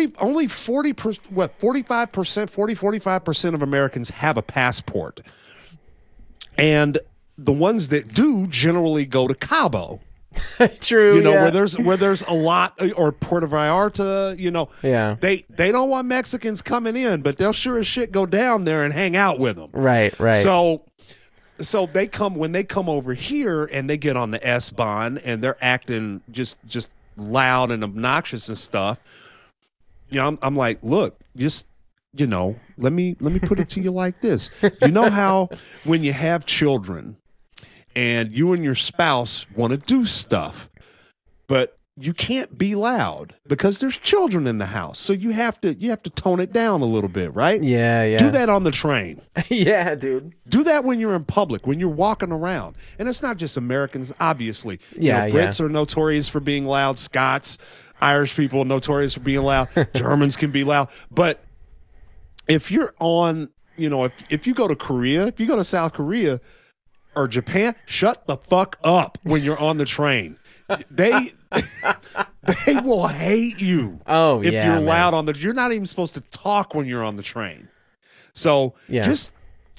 45% of Americans have a passport. And the ones that do generally go to Cabo. True. You know, yeah. where there's a lot, or Puerto Vallarta, you know. Yeah. They don't want Mexicans coming in, but they'll sure as shit go down there and hang out with them. Right. So they come, when they come over here and they get on the S-Bahn and they're acting just loud and obnoxious and stuff. You know, I'm like, look, just, you know, let me put it to you like this. You know how when you have children and you and your spouse want to do stuff, but you can't be loud because there's children in the house. So you have to tone it down a little bit, right? Yeah. Do that on the train. Yeah, dude. Do that when you're in public, when you're walking around. And it's not just Americans, obviously. Yeah, you know, Brits are notorious for being loud. Scots, Irish people, notorious for being loud. Germans can be loud. But if you're on, you know, if you go to Korea, if you go to South Korea or Japan, shut the fuck up when you're on the train. They will hate you. Oh, if yeah, you're man. loud on the. You're not even supposed to talk when you're on the train. So Yeah. just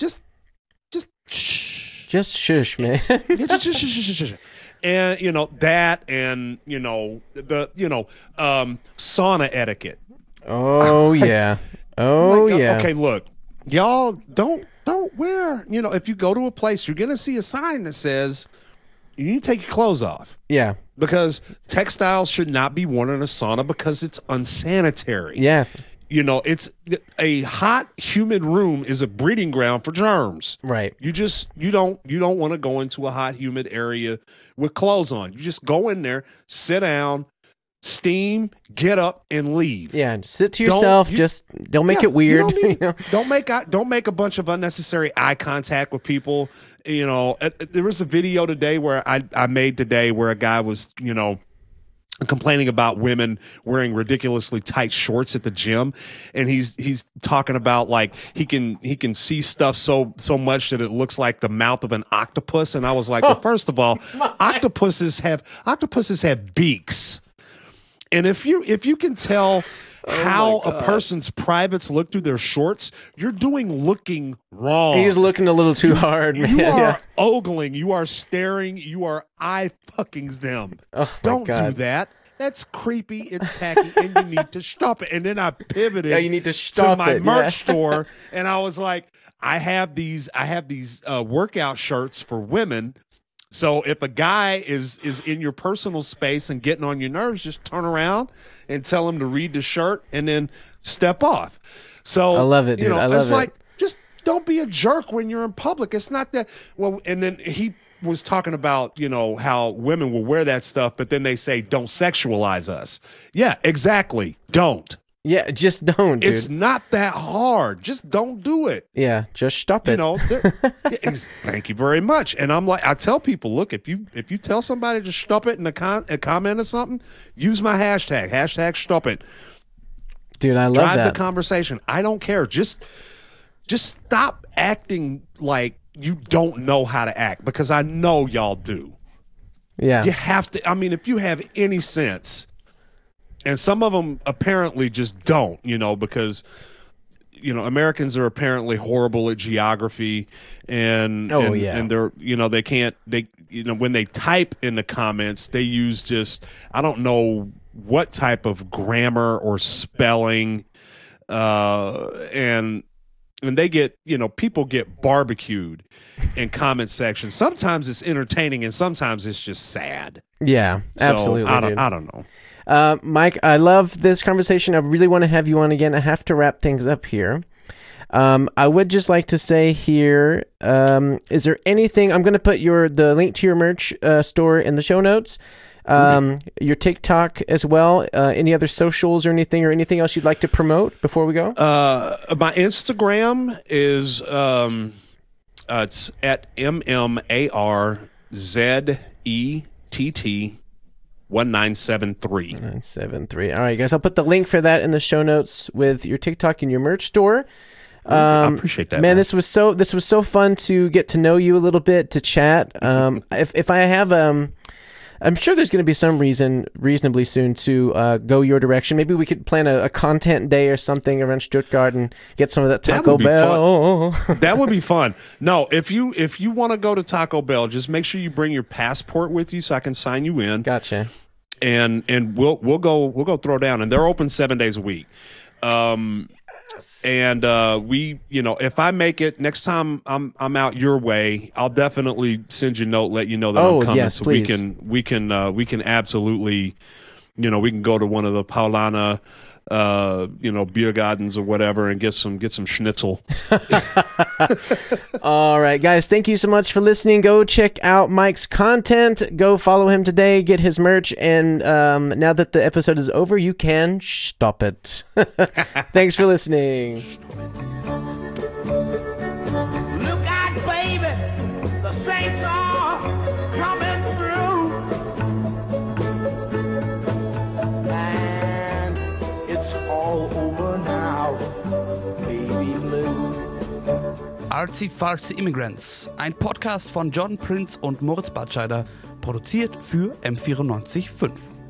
Just shush, man. shush. And you know that, and you know the sauna etiquette. Oh yeah. Oh Like, yeah. Okay, look, y'all don't wear. You know, if you go to a place, you're gonna see a sign that says you need to take your clothes off. Yeah. Because textiles should not be worn in a sauna because it's unsanitary. Yeah. You know, it's a hot, humid room is a breeding ground for germs. Right. You don't want to go into a hot, humid area with clothes on. You just go in there, sit down, steam, get up, and leave. Yeah. Sit to yourself. Just don't make it weird. You don't make a bunch of unnecessary eye contact with people. You know, there was a video today where I made today where a guy was, you know, complaining about women wearing ridiculously tight shorts at the gym, and he's talking about like he can see stuff so much that it looks like the mouth of an octopus. And I was like, well, first of all, octopuses have beaks, and if you can tell how a person's privates look through their shorts, you're looking wrong. He's looking a little too hard, man. You are Yeah. ogling. You are staring. You are eye fuckings them. Oh, my Don't do God. that. That's creepy. It's tacky, and you need to stop it. And then I pivoted. Yeah, you need to stop my it, merch yeah. store, and I was like, I have these workout shirts for women. So if a guy is in your personal space and getting on your nerves, just turn around and tell him to read the shirt and then step off. So I love it, dude. I love it's it. like, just don't be a jerk when you're in public. It's not that well. And then he was talking about, you know, how women will wear that stuff, but then they say, don't sexualize us. Yeah, exactly. Don't. Yeah. Just don't, dude. It's not that hard. Just don't do it. Yeah. Just stop it. You know, thank you very much. And I'm like, I tell people, look, if you tell somebody to stop it in a comment or something, use my hashtag stop it. Dude, I love Drive that. the conversation. I don't care. Just stop acting like you don't know how to act, because I know y'all do. Yeah. You have to. I mean, if you have any sense, and some of them apparently just don't, you know, because, you know, Americans are apparently horrible at geography, and and they're, you know, when they type in the comments, they use just, I don't know what type of grammar or spelling, and they get, you know, people get barbecued in comment sections. Sometimes it's entertaining and sometimes it's just sad. Yeah, So, absolutely. dude. I don't know. Mike, I love this conversation. I really want to have you on again. I have to wrap things up here. I would just like to say here, is there anything, I'm going to put the link to your merch store in the show notes, your TikTok as well, any other socials or anything else you'd like to promote before we go? My Instagram is it's at MMARZETT 1973. 973. All right, guys. I'll put the link for that in the show notes with your TikTok and your merch store. I appreciate that, man. This was so fun to get to know you a little bit, to chat. If I have I'm sure there's going to be some reason reasonably soon to go your direction. Maybe we could plan a content day or something around Stuttgart and get some of that Taco Bell. That would be fun. No, if you want to go to Taco Bell, just make sure you bring your passport with you so I can sign you in. Gotcha. And we'll go throw down, and they're open 7 days a week. And we, if I make it next time I'm out your way, I'll definitely send you a note, let you know that I'm coming. Yes, so please. we can absolutely, we can go to one of the Paulaner beer gardens or whatever and get some schnitzel. All right, guys, thank you so much for listening. Go check out Mike's content. Go follow him today, get his merch, and now that the episode is over, you can stop it. Thanks for listening. Look out, baby, the Saints are coming through, and it's all over now, baby blue. Artsy Fartsy Immigrants, ein Podcast von John Prince und Moritz Batscheider, produziert für M94.5.